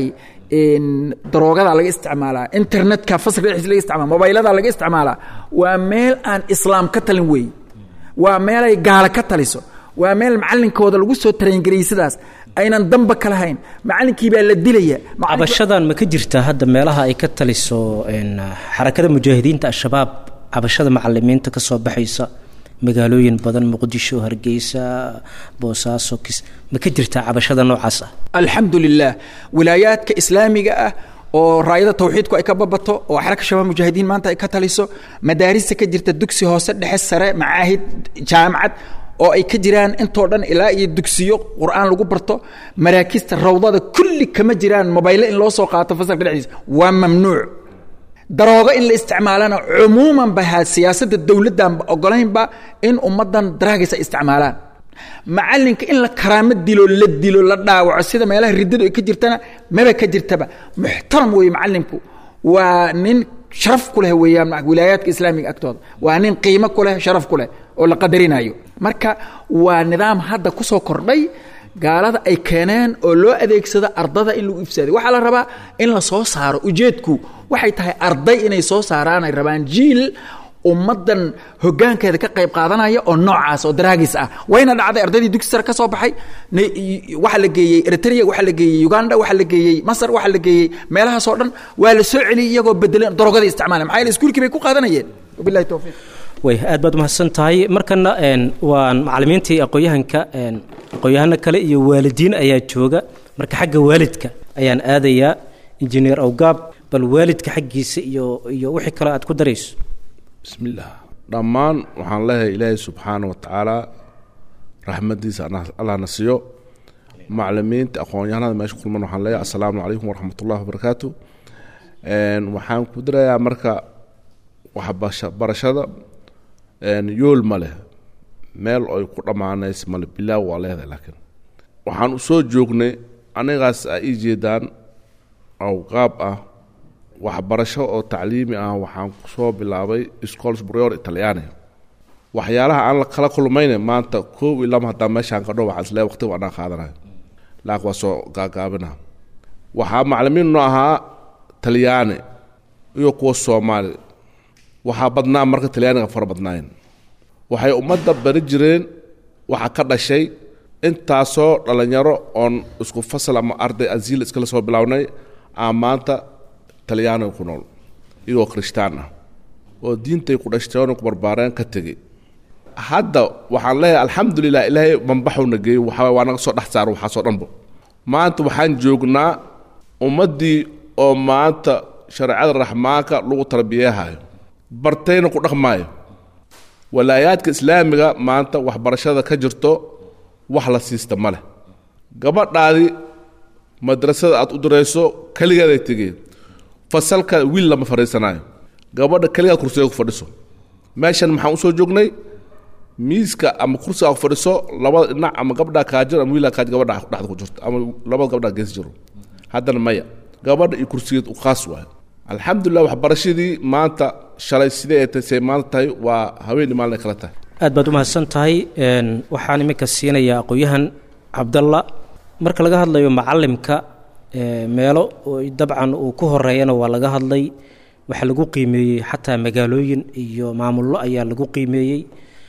daroogada laga isticmaalaa internetka fasalka dhexdiisa laga isticmaalaa mobaylada laga isticmaalaa waa meel aan islaam ka talin weey waa meel ay gaala ka taliso waa meel macallinkooda lagu soo tareyngariyay sidaas aynan damba ka lahayn macallinkii baa la dilaya cabashadan ma ka jirtaa hadda meelaha ay ka taliso xarakada mujaahidiinta al-shabaab cabashada macallimiinta ka soo baxaysa magaalooyin badan muqdisho hargeysa boosaaso kis ma ka jirtaa cabashada noocaas ah alxamdulilah wilaayaadka islaamiga ah oo raayada tawxiidku ay ka babato oo xaraka shabaab mujaahidiin maanta ay ka taliso madaarista ka jirta dugsi hoose dhexe sare macaahid jaamacad oo ay ka jiraan intoo dhan ilaa iyo dugsiyo qur'aan lagu barto maraakista rawdada kulli kama jiraan mobaylo in loo soo qaato fasalka dhexdiisa waa mamnuuc darooga in la isticmaalana cumuuman ba siyaasadda dawladdan ogolaynba in ummadan daraagaysa isticmaalaan macallinka in la karaamo dilo la dilo la dhaawaco sida meelaha riddadu ay ka jirtana maba ka jirtaba muxtaram weeye macallinku waa nin sharaf ku leh weeyaan wilaayaadka islaamiga agtooda waa nin qiimo ku leh sharaf ku leh oo la qadarinayo marka waa nidaam hadda ku soo kordhay gaalada ay keeneen oo loo adeegsado ardada in lagu ifsaaday waxaa la rabaa in la soo saaro ujeedku waxay tahay arday inay soo saaraan ay rabaan jiil ummadan hoggaankeeda ka qayb qaadanaya oo noocaas oo daraagis ah wayna dhacday ardaydii dugsi sare ka soo baxay waxa la geeyey Eritrea waxa la geeyey Uganda waxa la geeyey Masar waxa la geeyey meelahaas oo dhan waa la soo celiyay iyagoo bedelan daroogadii isticmaalaan maxay iskuulkii bay ku qaadanayeen wabillahi tawfiiq way aad baad mahadsan tahay markana een waan macallimiintii aqoonyahanka een aqoonyahana kale iyo waalidiin ayaa jooga marka xagga waalidka ayaan aadayaa engineer Awgaab bal waalidka xaqiisa iyo iyo wixii kale aad ku dareyso bismillah dhamaan waxaan leeyahay ilaahay subhanahu wa ta'ala rahmadiisa Allah nasiyo macallimiinta aqoonyahanada meesha kulman waxaan leeyahay assalaamu alaykum wa rahmatullahi wa barakaatuh een waxaan ku dirayaa marka waxa barashada een yool male meel ay ku dhamaanays male bilaa waa leedahay laakiin waxaan u soo joognay anigaas ay jeedaan Awgaab ah waxbarasho oo tacliimi ah waxaan ku soo bilaabay School Superior Italiano waxyaalaha aan la kala kulmayna maanta koob iyo laba hadda meeshaan ka dhaw waxaan isla waqti waan qaadanayo laakiin waa soo gaagaabina waxa macallimiin noo ahaa Talyaani iyo kuwa Soomaali waxa badnaa marka Talyaaniga far badnaayeen waxay ummadda bari jireen waxa ka dhashay intaasoo dhalinyaro oon isku fasal ama arday aziil iskala soo bilawnay amaanta Talyaaniga ku nool iyo Kristaan ah oo diintay ku dhashteen ku barbaareen ka tagay hadda waxaan leeyahay alxamdulillah ilaahay manbaxuna geey waxa waa naga soo dhax saar waxa soo dhanbo maanta waxaan joognaa ummadii oo maanta sharciyada raxmaanka lagu tarbiyahayo bartayna ku dhaqmaayo walaayaadka islaamiga maanta waxbarashada ka jirto wax la siista male gabadhaadi madrasada aad u dirayso kaligeed ay tageen fasalka wiil lama fariisanayo gabadha kaligeed kursiga ku fadhiso meeshan maxaan u soo joognay miiska ama kursiga ku fadhiso laba dhinac ama gabadha ka jir ama wiilka ka gabadha dhaxda ku jirto ama laba gabadha gees jiro haddana maya gabadha iyo kursigeed u khaas waayo alxamdulillah waxbarashadii maanta shalay sidee ay tahay maanta tahay waa haween maalin kala tahay aad baad u mahadsan tahay een waxaan imika siinayaa aqoonyahan Cabdalla marka laga hadlayo macallimka ee meelo dabcan uu ku horeeyana waa laga hadlay waxa lagu qiimeeyay xataa magaalooyin iyo maamullo ayaa lagu qiimeeyay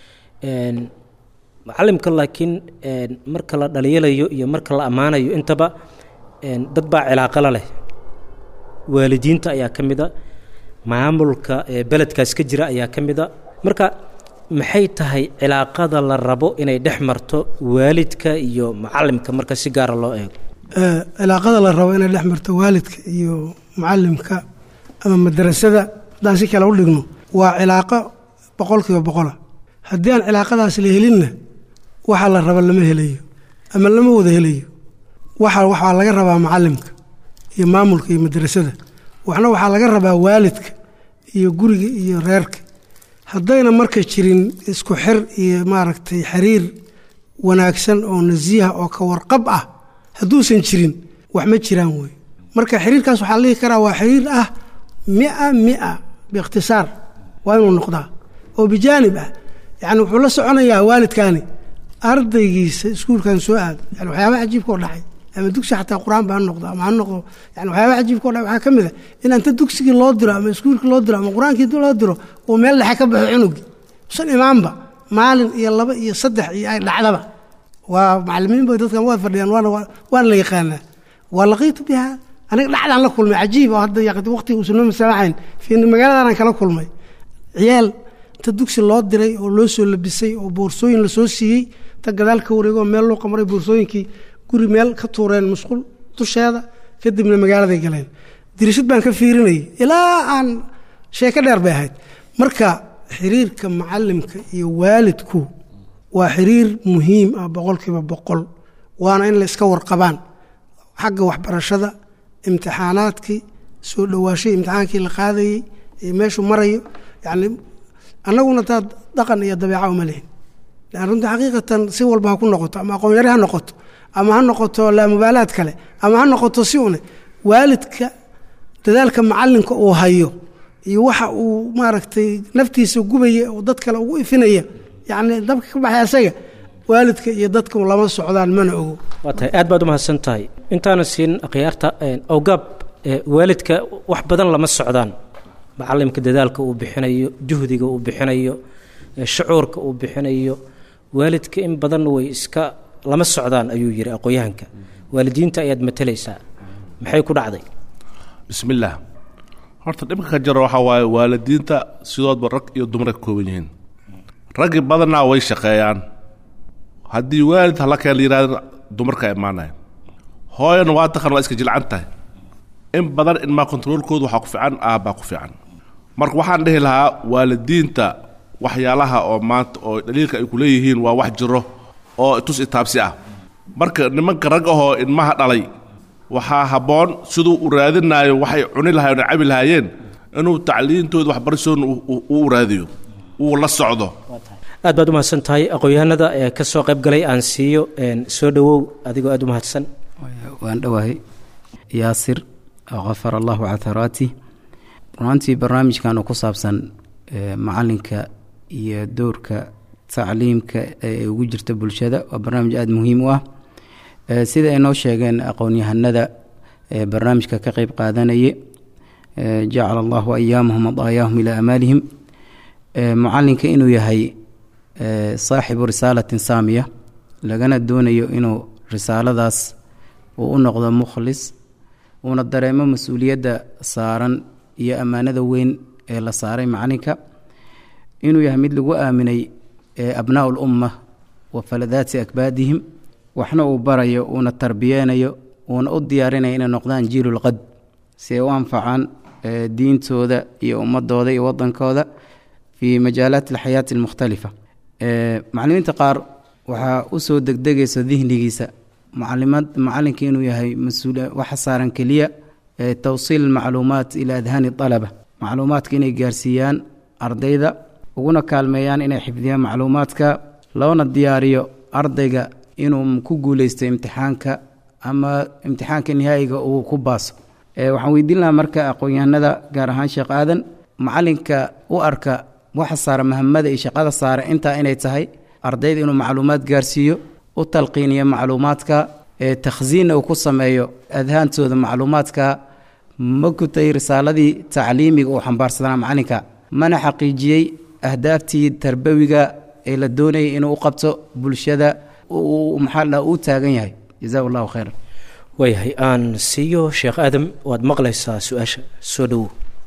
een macallimka laakiin een marka la dhalinyalayo iyo marka la amaanayo intaba een dad baa cilaaqo leh waalidiinta ayaa kamida maamulka ee beledkaas ka jira ayaa ka mid a marka maxay tahay cilaaqada la rabo inay dhex marto waalidka iyo macallimka marka si gaara loo eego cilaaqada la rabo inay dhex marto waalidka iyo macallimka ama madrasada haddaan si kale u dhigno waa cilaaqo boqolkiiba boqola haddii aan cilaaqadaas la helinna waxa la raba lama helayo ama lama wada helayo waxa waxaa laga rabaa macallimka iyo maamulka iyo madrasada waxna waxaa laga rabaa waalidka iyo guriga iyo reerka haddayna marka jirin isku xir iyo maaragtay xiriir wanaagsan oo nasiiha oo ka warqab ah hadduusan jirin wax ma jiraan wey marka xiriirkaas waxaa la dhihi karaa waa xiriir ah mia mia biikhtisaar waa inuu noqdaa oo bijaanib ah yacni wuxuu la soconayaa waalidkaani ardaygiisa iskuulkan soo aado yani waxyaabaha cajiibka oo dhacay ama dugsi xataa qur-aan ba ha noqdo ama ha noqdo yani waxyaabaha cajiibka o dhacay waxaa ka mid a in anta dugsigii loo diro ama iskuulkii loo diro ama qur-aankii loo diro uu meel dhexe ka baxo cunugii usan imaanba maalin iyo laba iyo saddex iyo ay dhacdaba waa macallimiin bay dadkan waa fadhiyaan waana waana la yaqaanaa waa laqiitu bihaa aniga dhacdaan la kulmay cajiib oo hadda yaqti waqtiga uusan noo masaamaxayn fi magaaladaanaan kala kulmay ciyaal inta dugsi loo diray oo loo soo labisay oo boorsooyin la soo siiyey ta gadaal ka wareego meel loo qamaray boorsooyinkii guri meel ka tuureen musqul dusheeda kadibna magaaladay galeen dirishad baan ka fiirinayay ilaa aan sheeko dheer bay ahayd marka xiriirka macallimka iyo waalidku waa xiriir muhiim ah boqolkiiba boqol waana in la iska warqabaan xagga waxbarashada imtixaanaadkii soo dhawaashay imtixaankii la qaadayey iyo meeshuu marayo yacni annaguna taa dhaqan iyo dabeeca uma lihin lan runtii xaqiiqatan si walba ha ku noqoto ama aqoon yari ha noqoto ama ha noqoto laamubaalaad kale ama ha noqoto si une waalidka dadaalka macallinka uu hayo iyo waxa uu maaragtay naftiisa gubaya oo dad kale ugu ifinaya yacni dabka ka baxay asaga waalidka iyo dadka lama socdaan mana ogo waa tahay aad baad u mahadsan tahay intaana siin akhyaarta awgaab waalidka wax badan lama socdaan macallimka dadaalka uu bixinayo juhdiga uu bixinayo shucuurka uu bixinayo waalidka in badan way iska lama socdaan ayuu yiri aqoonyahanka waalidiinta ayaad matalaysaa maxay ku dhacday bismillaah horta dhibka ka jiro waxa waaye waalidiinta sidoodba rag iyo dumar ka kooban yihiin raggi badanna way shaqeeyaan haddii waalid hala keen la yidhahdo dumarka imaanaya hooyana waa taqan waa iska jilcan tahay in badan in maa kontaroolkooda waxaa ku fiican aabbaa ku fiican marka waxaan dhihi lahaa waalidiinta waxyaalaha oo maanta oo dhaliilka ay ku leeyihiin waa wax jiro oo tus itaabsi ah marka nimanka rag ahoo ilmaha dhalay waxaa habboon siduu u raadinaayo waxay cuni lahayen oo cabi lahaayeen inuu tacliintooda waxbarashoodna u raadiyo uu la socdo aad baad u mahadsan tahay aqoon-yahanada ee ka soo qayb galay aan siiyo soo dhowow adigoo aad u mahadsan waan dhowahay yaasir khafar allahu catharaati runaantii barnaamijkan oo ku saabsan macalinka iyo dowrka tacliimka ee ugu jirta bulshada waa barnaamij aada muhiim u ah sida ay noo sheegeen aqoon-yahanada ee barnaamijka ka qeyb qaadanaya jacala allahu ayaamahum adaayaahum ilaa amaalihim mucalinka inuu yahay saaxibu risaalatin saamiya lagana doonayo inuu risaaladaas uu u noqdo mukhlis uuna dareemo mas-uuliyadda saaran iyo ammaanada weyn ee la saaray macalinka inuu yahay mid lagu aaminay abnaau lumma wa faladaati akbaadihim waxna uu barayo uuna tarbiyeynayo uuna u diyaarinayo inay noqdaan jiilulqad si ay u anfacaan diintooda iyo ummadooda iyo wadankooda fii majaalaat alxayaati almukhtalifa macalimiinta qaar waxaa u soo degdegaysa dihnigiisa macalimad macalinka inuu yahay mas-uul waxa saaran keliya tawsiil macluumaat ilaa adhaani alaba macluumaadka inay gaarsiiyaan ardayda uguna kaalmeeyaan inay xifdiyaan macluumaadka loona diyaariyo ardayga inuu ku guuleysto imtixaanka ama imtixaanka nihaayiga uu ku baaso waxaan weydiin lahaa marka aqoon-yahanada gaar ahaan sheekh aadan macalinka u arka waxa saara mahamada iyo shaqada saara intaa inay tahay ardayda inuu macluumaad gaarsiiyo u talqiiniyo macluumaadka takhsiinna uu ku sameeyo adhaantooda macluumaadka ma gutay risaaladii tacliimiga uu xambaarsanaa macalinka mana xaqiijiyey ahdaaftii tarbawiga ee la doonayay inuu u qabto bulshada maxaa uu taagan yahay jazaa allahu khayran waayahay aan siiyo sheekh aadam waad maqlaysaa su-aasha soo dhowow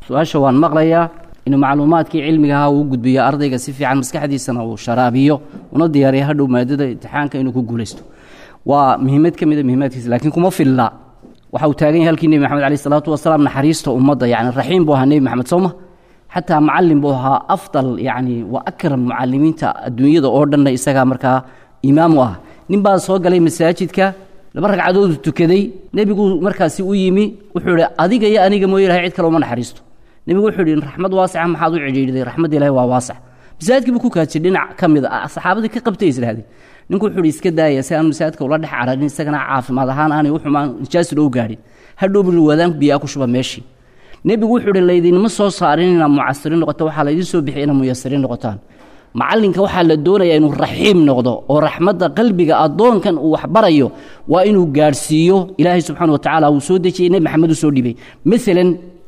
su-aasha waan maqlayaa inuu macluumaadkii cilmiga ahaa uu gudbiyo ardayga si fiican maskaxdiisana uu sharaabiyo una diyaariyo hadhow maadada imtixaanka inuu ku guulaysto waa muhiimad ka mida muhiimaadkiisa laakiin kuma filla waxa uu taagan yahay halkii nebi maxamed calayhi salaatu wasalaam naxariista ummadda yacni raxiim buu ahaa nebi maxamed sooma xataa macallin buu ahaa afdal yacni waa akram mucallimiinta adduunyada oo dhanna isagaa markaa imaam u ah nin baa soo galay masaajidka laba ragcadood tukaday nebigu markaasi u yimi wuxuu yidhi adiga iyo aniga mooye ilahay cid kale uma naxariisto nebigu wuxuu yidhi raxmad waasica maxaad u cidhiidhiday raxmadda ilaahay waa waasac masaajidkii buu ku kaajay dhinac ka mid ah saxaabadii ka qabtay israhdeen ninku wuxuu yidhi iska daaya si aan masaajidka ula dhex cararin isagana caafimaad ahaan aanay wuxumaan nijaasina u gaadhin hadhow buu wadaan biyaa ku shuba meeshii nebigu wuxuu yidhi laydinma soo saarin inaad mucasiriin noqoto waxaa laydin soo bixiyay inaad muyasiriin noqotaan macallinka waxaa la doonayaa inuu raxiim noqdo oo raxmadda qalbiga addoonkan uu waxbarayo waa inuu gaadhsiiyo ilaahay subxaana wa tacaala uu soo dejiyey nebi maxamed u soo dhibay maalan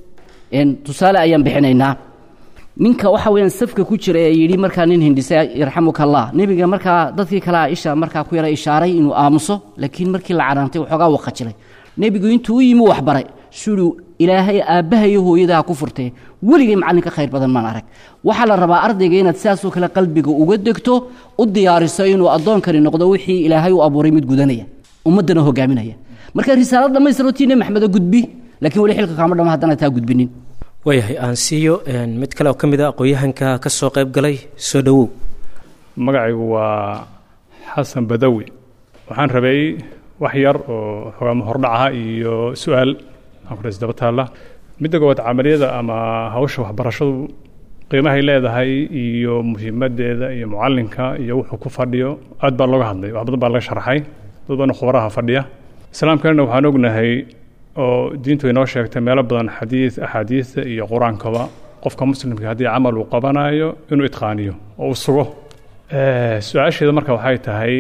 tusaale ayaan bixinaynaa ninka waxa weeyaan safka ku jira ee yidhi markaa nin hindhisa yarxamuka allah nebiga markaa dadkii kalea isha markaa ku yara ishaaray inuu aamuso laakiin markii la canaantay waxoogaa wuu khajilay nebigu intuu u yimi waxbaray siduu ilaahay aabbaha iyo hooyadaha ku furtee weligay macallin ka khayr badan maan arag waxaa la rabaa ardayga inaad sidaasoo kale qalbiga uga degto u diyaariso inuu addoonkani noqdo wixii ilaahay u abuuray mid gudanaya ummaddana hogaaminaya marka risaalad dhammaystirotii nebi maxamed gudbi laakiin weli xilka kaama dhama haddana taa gudbinin waayahay aan siiyo mid kale oo ka mid a aqoon-yahanka ka soo qayb galay soo dhowow magacaygu waa xasan badawi waxaan rabay wax yar oo xogaamo hordhacaha iyo su-aal aan ku daba taalla midda koowaad camaliyada ama hawsha waxbarashadu qiimahay leedahay iyo muhiimadeeda iyo mucallinka iyo wuxuu ku fadhiyo aad baa looga hadlay wax badan baa laga sharxay dad badan khubaraha fadhiya islaamkana waxaan ognahay oo diintu inoo sheegtay meelo badan xadiis axaadiista iyo qur-aankaba qofka muslimka haddii camal uu qabanayo inuu itqaaniyo oo uu sugo su-aasheeda marka waxay tahay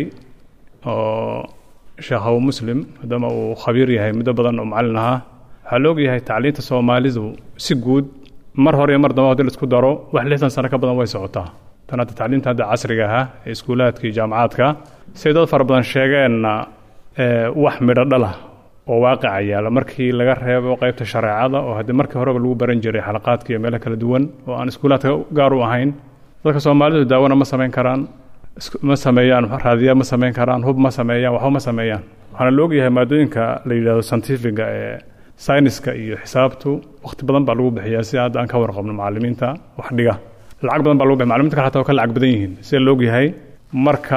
oo sheekh abu muslim maadaama uu khabiir yahay muddo badan oo macallin ahaa waxaa la ogyahay tacliinta soomaalidu si guud mar hore iyo mar damba haddii laisku daro wax lixdan sano ka badan way socotaa tan hadda tacliinta hadda casriga ahaa ee iskuulaadka iyo jaamacaadka siay dad fara badan sheegeenna wax midho dhalah oo waaqica yaala markii laga reebo qaybta shareecada oo haddii markii horeba lagu baran jiray xalaqaadka iyo meelo kala duwan oo aan iskuulaadka gaar u ahayn dadka soomaalidu daawana ma samayn karaan ma sameeyaan raadiya ma samayn karaan hub ma sameeyaan waxba ma sameeyaan waxaana la ogyahay maadooyinka la yidhahdo scientifiga ee sayniska iyo xisaabtu waqti badan baa lagu bixiyaa si hadda aan ka warqabno macallimiinta wax dhiga lacag badan baa lagu bixiya macallimiinta kale xataa waa ka lacag badan yihiin sida la ogyahay marka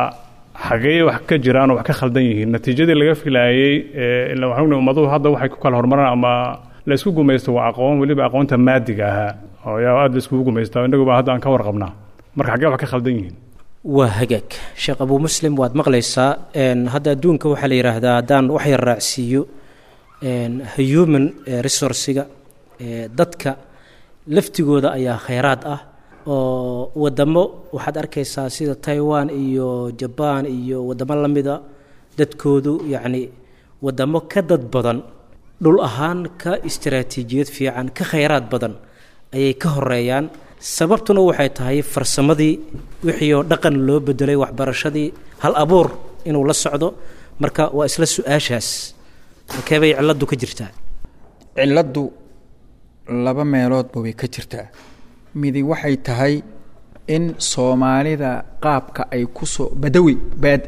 xagee wax ka jiraan oo wax ka khaldan yihiin natiijadii laga filaayey ilaa waxaan ognahay ummaduhu hadda waxay ku kala horumaraan ama la isku gumaysto waa aqoon weliba aqoonta maadiga ahaa oo yaa aad la iskugu gumaystaa innagu baa hadda aan ka warqabnaa marka xagee wax ka khaldan yihiin waa hagaag sheekh abu muslim waad maqlaysaa hadda adduunka waxaa la yidhaahdaa haddaan wax yar raacsiiyo human resourciga dadka laftigooda ayaa khayraad ah oo wadamo waxaad arkaysaa sida taiwan iyo jabaan iyo wadamo la mida dadkoodu yacni wadamo ka dad badan dhul ahaan ka istaraatiijiyad fiican ka khayraad badan ayay ka horeeyaan sababtuna waxay tahay farsamadii wixii oo dhaqan loo bedelay waxbarashadii hal abuur inuu la socdo marka waa isla su-aashaas halkeebay cilladdu ka jirtaa cilladdu laba meeloodba way ka jirtaa midi waxay tahay in soomaalida qaabka ay ku soo badawi baad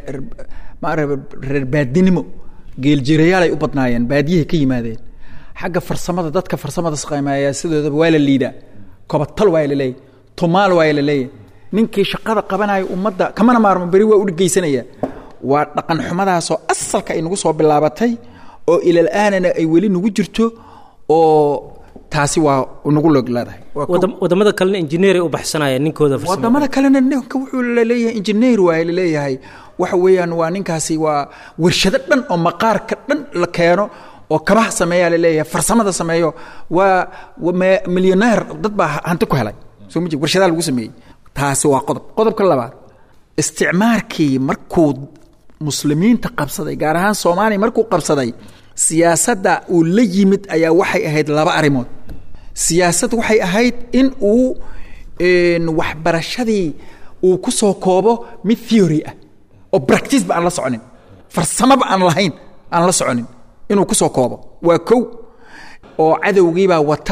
reer baadinimo geeljirayaal ay u badnaayeen baadiyahay ka yimaadeen xagga farsamada dadka farsamada saqaymaaya sidoodaba waa la liidaa kobatal waa la leeyahay tumaal waa la leeyahay ninkii shaqada qabanaya ummadda kamana maarmo beri waa u dhegeysanaya waa dhaqan xumadaasoo asalka ay nagu soo bilaabatay oo ilal aanana ay weli nagu jirto oo taasi waa nagu log leedahay wadamada kalena engineer ay u baxsanayaan ninkooda farsamada wadamada kalena ninka wuxuu la leeyahay engineer waa la leeyahay waxa weeyaan waa ninkaasi waa warshado dhan oo maqaarka dhan la keeno oo kabaha sameeyaa la leeyahay farsamada sameeyo waa milyaneer dad baa hanti ku helay soo ma jir warshadaha lagu sameeyey taasi waa qodob qodobka labaad isticmaarkii markuu muslimiinta qabsaday gaar ahaan soomaaliya markuu qabsaday siyaasadda uu la yimid ayaa waxay ahayd laba arrimood siyaasad waxay ahayd in uu waxbarashadii uu ku soo koobo mid theory ah oo practice ba aan la soconin farsamaba aan lahayn aan la soconin inuu ku soo koobo waa kow oo cadowgiibaa wata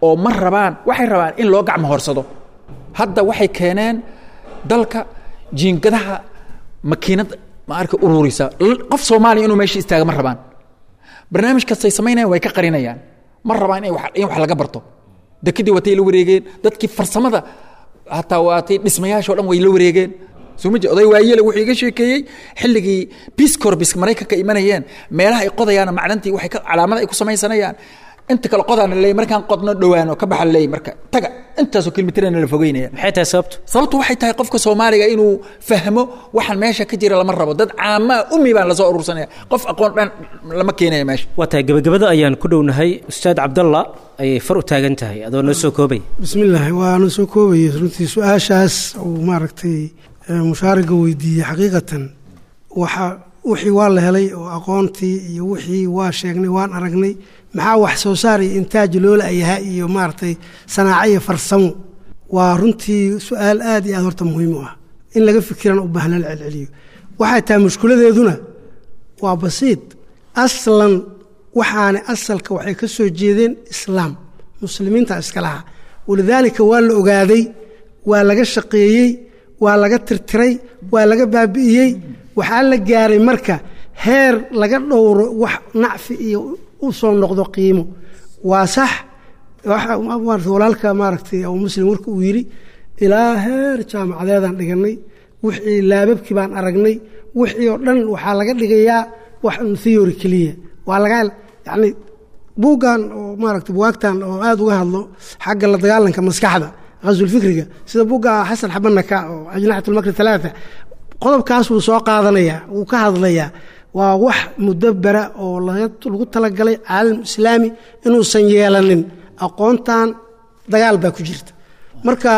oo ma rabaan waxay rabaan in loo gacmo horsado hadda waxay keeneen dalka jiingadaha makiinad ma arka ururisa qof Soomaali inuu meesha istaaga ma rabaan barnaamij kasta ay sameynayaan way ka qarinayaan ma rabaan in wax in wax laga barto dadkii watay la wareegeen dadkii farsamada hataa waatay dhismayaasha oo dhan way la wareegeen sumiji oday waayeel wuxuu iga sheekeeyay xilligii Peace Corps Mareykanka ka imanayeen meelaha ay qodayaan macdantii waxay ka calaamad ay ku sameeysanayaan inta kala qodaan leey markaan qodno dhawaano ka baxal leey marka taga intaas oo kilomitirana la fogeynaya maxay tahay sababtu sababtu waxay tahay qofka Soomaaliga inuu fahmo waxan meesha ka jira lama rabo dad caama ummi baan la soo urursanaya qof aqoon dhan lama keenayo meesha waa tahay gabagabada ayaan ku dhownahay Ustaad Cabdalla ay far u taagan tahay adoo noo soo koobay bismillaah waa noo soo koobay runtii su'aashaas oo maaragtay mushaariga weydiiyay xaqiiqatan waxa wixii waa la helay oo aqoontii iyo wixii waa sheegnay waan aragnay maxaa wax soo saar iyo intaaj loo leeyahay iyo maartay sanaaco iyo farsamo waa runtii su'aal aad iyo aad horta muhiim u ah in laga fikirana u baahan la celceliyo waxay tahay mushkiladeeduna waa basiid aslan waxaana asalka waxay ka soo jeedeen islaam muslimiinta iska laha walidaalika waa la ogaaday waa laga shaqeeyey waa laga tirtiray waa laga baabi'iyey waxaa la gaaray marka heer laga dhowro wax nacfi iyo u soo noqdo qiimo waa sax waxa walaalka maaragtay oo muslim warka uu yiri ilaa heer jaamacadeedan dhiganay wixii laababkii baan aragnay wixii oo dhan waxaa laga dhigayaa wax theory kaliya waa laga yani buugan oo maaragtay buugtan oo aad uga hadlo xagga la dagaalanka maskaxda غزو الفكرية سيدا بوغا حسن حبنكا أو أجنحة المكر ثلاثة قضب كاسو سوى قاضنيا وكهض ليا ووح مدبرة أو لغو تلقلي عالم إسلامي إنو سنيالنين أقونتان دقال باكو جيرت مركا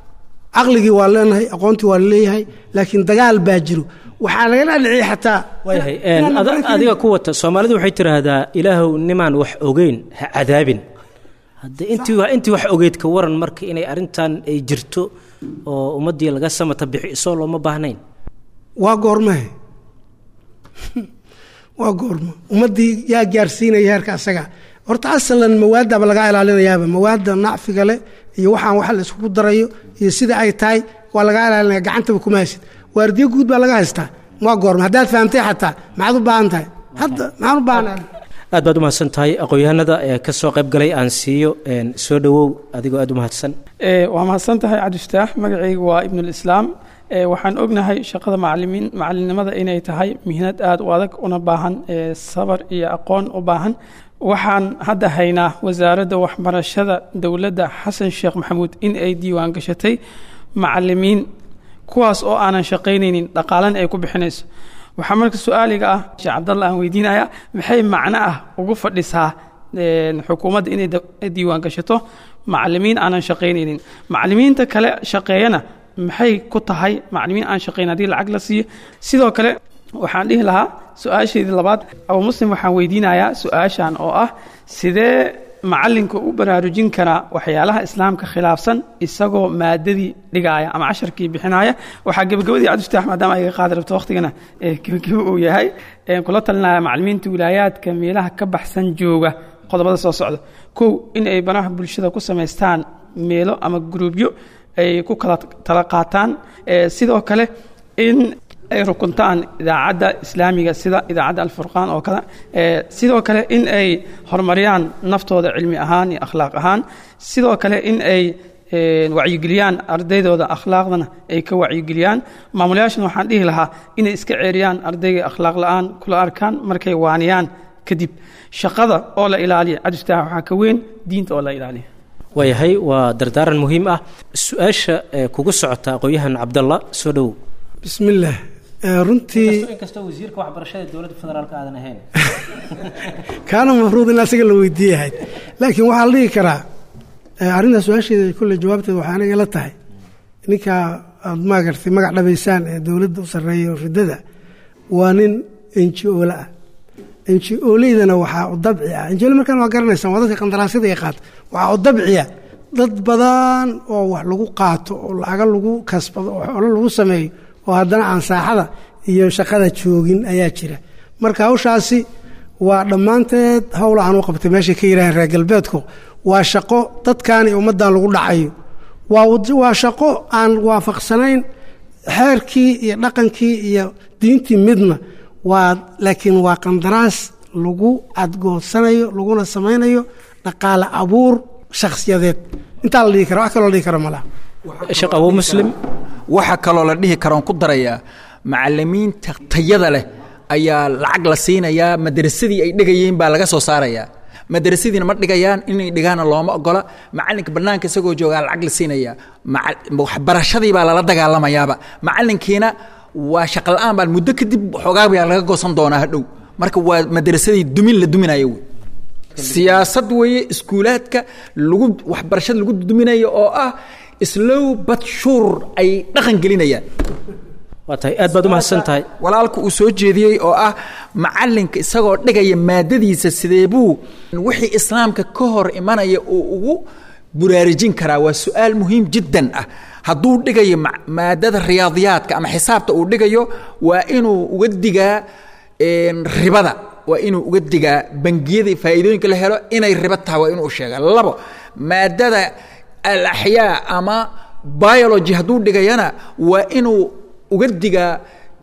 عقلي واللينهي أقونتي والليهي لكن دقال باجرو وحالينا العي حتى ويهي أديك قوة سوماليدو waxay tiraahdaa ilaahu nimaan wax ogeyn cadaabin hadda intii waa intii wax ogeyd ka waran marka inay arintan ay jirto oo ummadii laga samata bixiso looma baahnayn waa goormahay waa goorma ummadii yaa gaarsiinaya heerka asaga horta asalan mawaada ba laga ilaalinayaa mawaada nacfiga leh iyo waxaan wax la isku darayo iyo sida ay tahay waa laga ilaalinayaa gacanta ku maasid waardiyo guud baa laga haystaa waa goorma hadaad fahamtay xataa maxaad u baahan tahay hadda maxaan u baahanahay aad baad u mahadsan tahay aqoonyahanada ee ka soo qayb galay aan siiyo een soo dhawow adigoo aad u mahadsan ee waa mahadsan tahay cabdifataax magacaygu waa ibn al-islaam ee waxaan ognahay shaqada macallimiin macallinimada inay tahay mihnad aad u adag una baahan ee sabar iyo aqoon u baahan waxaan hadda haynaa wasaaradda waxbarashada dawladda xasan sheekh maxamuud in ay diiwaan gashatay macallimiin kuwaas oo aanan shaqaynaynin dhaqaalan ay ku bixinayso waxaa marka su'aaliga ah sheekh Cabdalla aan weydiinaya maxay macna ah ugu fadhisaa xukuumadda inay diiwaan gashato macallimiin aanan shaqaynaynin macallimiinta kale shaqeeyana maxay ku tahay macallimiin aan shaqayn hadii lacag la siiyo sidoo kale waxaan dhihi lahaa su'aasheedii labaad abu muslim waxaan weydiinayaa su'aashan oo ah sidee macallinka u baraarujin karaa waxyaalaha islaamka khilaafsan isagoo maadadii dhigaya ama casharkii bixinaya waxaa gabagabadii cabdifataax maadaama ay qaadi rabto waqtigana ee gabagabo uu yahay ee kula talinaya macallimiinta wilaayaadka meelaha ka baxsan jooga qodobada soo socda kow in ay banaha bulshada ku samaystaan meelo ama gruubyo ay ku kala tala qaataan sidoo kale in ay rukuntaan idaacadda islaamiga sida idaacadda al-furqaan oo kale sidoo kale in ay horumariyaan naftooda cilmi ahaan iyo akhlaaq ahaan sidoo kale in ay wacyigeliyaan ardaydooda akhlaaqdana ay ka wacyigeliyaan maamulayaashana waxaan dhihi lahaa inay iska ceeriyaan ardayga akhlaaq la'aan kula arkaan markay waaniyaan kadib shaqada oo la ilaaliya cabdifataax waxaa ka weyn diinta oo la ilaaliya wayahay waa dardaaran muhiim ah su'aasha kugu socota aqoonyahan Cabdalla soo dhawow bismillaah runtii inkastoo wasiirka waxbarashada dawladda federaalka aadan ahayn kaana mafruud in asiga la weydiiyahay laakiin waxaa la dhihi karaa arrinta su'aasheeda kulle jawaabteeda waxaa aniga la tahay ninka aad maagartay magac dhabaysaan ee dawladda u sarreeya ridada waa nin N G O la ah N G O leydana waxaa u dabci ah N G O markaan waa garanaysaan waa dadka qandaraasyada ay qaato waxaa u dabciya dad badan oo wax lagu qaato oo lacag lagu kasbado oo xoolo lagu sameeyo oo haddana aan saaxada iyo shaqada joogin ayaa jira marka hawshaasi waa dhammaanteed howla aan u qabtay meeshay ka yidhaaheen reer galbeedku waa shaqo dadkan iyo ummaddan lagu dhacayo waa waa shaqo aan waafaqsanayn xeerkii iyo dhaqankii iyo diintii midna waa laakiin waa qandaraas lagu cadgoosanayo laguna samaynayo dhaqaale abuur shakhsiyadeed intaa la dhihi kara wax kaloo la dhihi kara malaha sheekh abuu muslim waxa kaloo la dhihi karoon ku darayaa macallimiinta tayada leh ayaa lacag la siinayaa madrasadii ay dhigayeen baa laga soo saarayaa madrasadiina ma dhigayaan inay dhigaana looma ogola macallinka bannaanka isagoo joogaa lacag la siinayaa waxbarashadii baa lala dagaalamayaaba macallinkiina waa shaqo la'aan baan muddo kadib xoogaa baa laga goosan doonaa hadhow marka waa madrasadii dumin la duminayo wey siyaasad weeye iskuulaadka lagu waxbarashada lagu duminayo oo ah slow but sure ay dhaqan gelinayaan waa tahay aad baad u mahadsan tahay walaalku uu soo jeediyey oo ah macallinka isagoo dhigaya maadadiisa sidee buu wixii islaamka ka hor imanaya uu ugu buraarujin karaa waa su-aal muhiim jiddan ah hadduu dhigayo maadada riyaadiyaadka ama xisaabta uu dhigayo waa inuu uga digaa ribada waa inuu uga digaa bangiyada faa'iidooyinka la helo inay riba tahay waa inuu sheegaa labo maadada alaxyaa ama biology hadduu dhigayana waa inuu uga digaa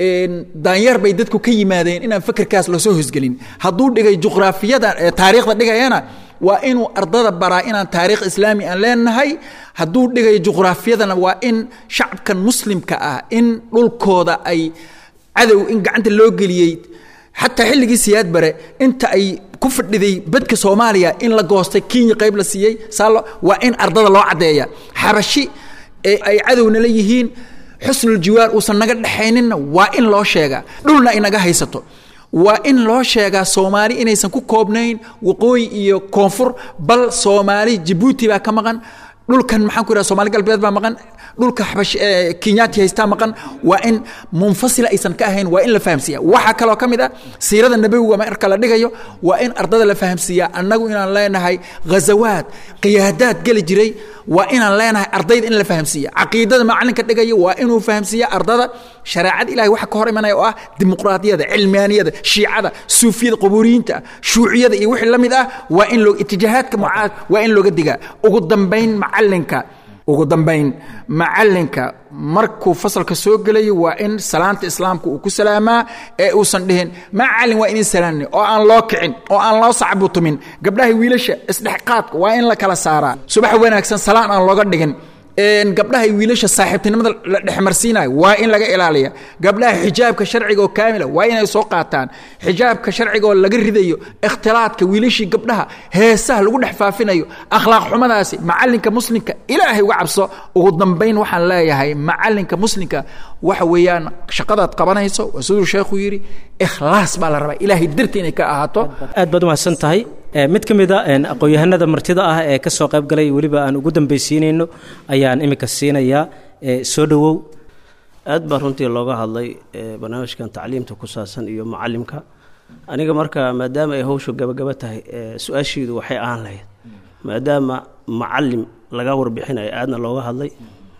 daanyar bay dadku ka yimaadeen inaan fakerkaas lasoo hosgelin hadduu dhigay juqraafiyada taariikhda dhigayana waa inuu ardada baraa inaan taariikh islaami aan leenahay hadduu dhigay juqraafiyadana waa in shacabkan muslimka ah in dhulkooda ay cadow in gacanta loo geliyey xataa xilligii siyaad bare inta ay ku fadhiday badka Soomaaliya in la goostay Kenya qayb la siiyay saalo waa in ardada loo cadeeya xabashi ay cadowna leeyihiin xusnul jiwaar uusan naga dhaxaynina waa in loo sheega dhulna inaga haysato waa in loo sheegaa Soomaali inaysan ku koobnayn waqooyi iyo koonfur bal Soomaali Djibouti baa ka maqan dhulkan maxaan ku yiraahdaa Soomaali galbeed baa maqan dhulka xabash Kenyaati haysta maqan waa in munfasila aysan ka ahayn waa in la fahamsiyaa waxa kale oo kamid ah siirada nabiga marka la dhigayo waa in ardada la fahamsiyaa annagu inaan leenahay ghazawaad qiyaadaad gali jiray waa inaan leenahay ardayda in la fahamsiyaa aqeedada macallinka dhigayo waa inuu fahamsiyaa ardada shariicada ilaahay waxa ka hor imanaya oo ah dimuqraadiyada cilmiyaaniyada shiicada suufiyada qubuuriyiinta shuuciyada iyo wixii lamid ah waa in loo itijaahadka mucaad waa in looga digaa ugu dambeyn macallinka ugu dambeyn macallinka markuu fasalka soo galayo waa in salaanta islaamka uu ku salaamaa ee uusan dhihin macallin waa inay salaanni oo aan loo kicin oo aan loo sacbutumin gabdhaha wiilasha isdhexqaadka waa in la kala saaraa subax wanaagsan salaan aan looga dhigin een gabdhaha wiilasha saaxiibtinimada la dhexmarsiinayo waa in laga ilaaliyo gabdhaha xijaabka sharciga oo kaamil waa inay soo qaataan xijaabka sharciga oo laga ridayo ikhtilaadka wiilashii gabdhaha heesaha lagu dhex faafinayo akhlaaq xumadaasi macallinka muslimka ilaahay uga cabso ugu dambeyn waxaan leeyahay macallinka muslimka waxa weeyaan shaqadaad qabanayso sidoo sheekhu yiri ikhlaas baa la rabaa ilaahay dartii inay ka ahaato aad baad u mahadsan tahay mid ka mid ah aqoon-yahanada martida ah ee ka soo qayb galay weliba aan ugu dambaysiinayno ayaan imika siinayaa soo dhawow aad baa runtii looga hadlay barnaamijkan tacliimta ku saabsan iyo macallimka aniga marka maadaama ay hawshu gabagaba tahay su-aashiidu waxay ahaan lahayd maadaama macallim laga warbixinayo aadna looga hadlay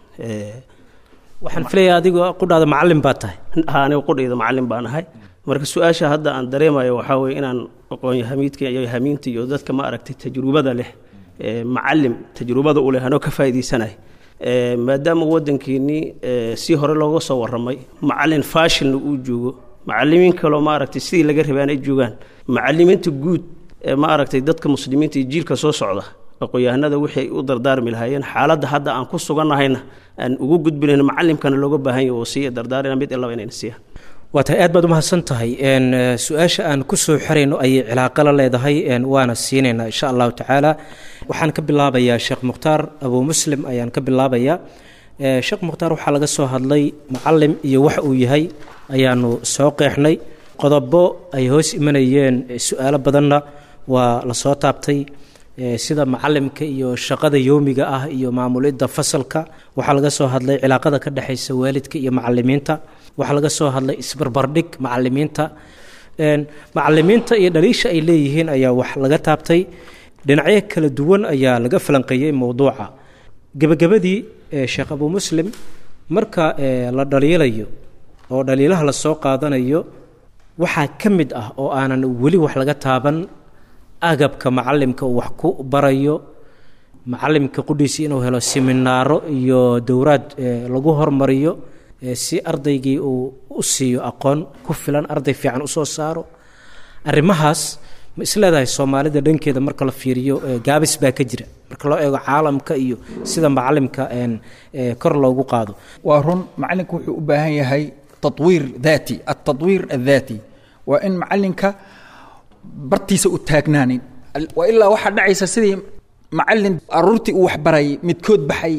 waxaan filayaa adigu qudhaada macallim baa tahay aniga qudhayda macallim baan ahay marka su-aasha hadda aan dareemayo waxaa weeye inaan aqoon-yahamiidka iyo hamiinta iyo dadka ma aragtay tajrubada leh macallim tajrubada u leh anoo ka faa'iidaysanay maadaama waddankeennii si hore looga soo warramay macallin faashilna uu joogo macallimiin kaloo ma aragtay sidii laga rabaan ay joogaan macallimiinta guud ee ma aragtay dadka muslimiinta iyo jiilka soo socda aqoon-yahanada wixii ay u dardaarmi lahaayeen xaaladda hadda aan ku sugannahayna aan ugu gudbinayno macallimkana looga baahan yahay oo siiya dardaarina mid ilaba inayna siiyaan waa tahay aad baad u mahadsan tahay su-aasha aan ku soo xirayno ayay cilaaqo la leedahay waana siinaynaa insha allahu tacaala waxaan ka bilaabayaa sheekh mukhtaar abuu muslim ayaan ka bilaabayaa sheekh mukhtaar waxaa laga soo hadlay macallim iyo wax uu yahay ayaanu soo qeexnay qodobo ay hoos imanayeen su-aalo badanna waa la soo taabtay sida macallimka iyo shaqada yoomiga ah iyo maamulidda fasalka waxaa laga soo hadlay cilaaqada ka dhexaysa waalidka iyo macallimiinta waxaa laga soo hadlay isbarbardhig macallimiinta macallimiinta iyo dhaliisha ay leeyihiin ayaa wax laga taabtay dhinacyo kala duwan ayaa laga falanqeeyey mowduuca gebagabadii sheekh abuu muslim marka la dhaliilayo oo dhaliilaha la soo qaadanayo waxaa ka mid ah oo aanan weli wax laga taaban agabka macalimka uu wax ku barayo macalimka qudhiisi inuu helo seminaaro iyo dowraad lagu hormariyo si ardaygii uu u siiyo aqoon ku filan arday fiican usoo saaro arrimahaas ma isleedahay soomaalida dhankeeda marka la fiiriyo gaabis baa ka jira marka loo eego caalamka iyo sida macalimka kor loogu qaado waa run macalinka wuxuu u baahan yahay tatwiir daati atadwiir addaati waa in macalinka bartiisa u taagnaanin waa ilaa waxaa dhacaysa sidii macalin aruurtii uu waxbaray midkood baxay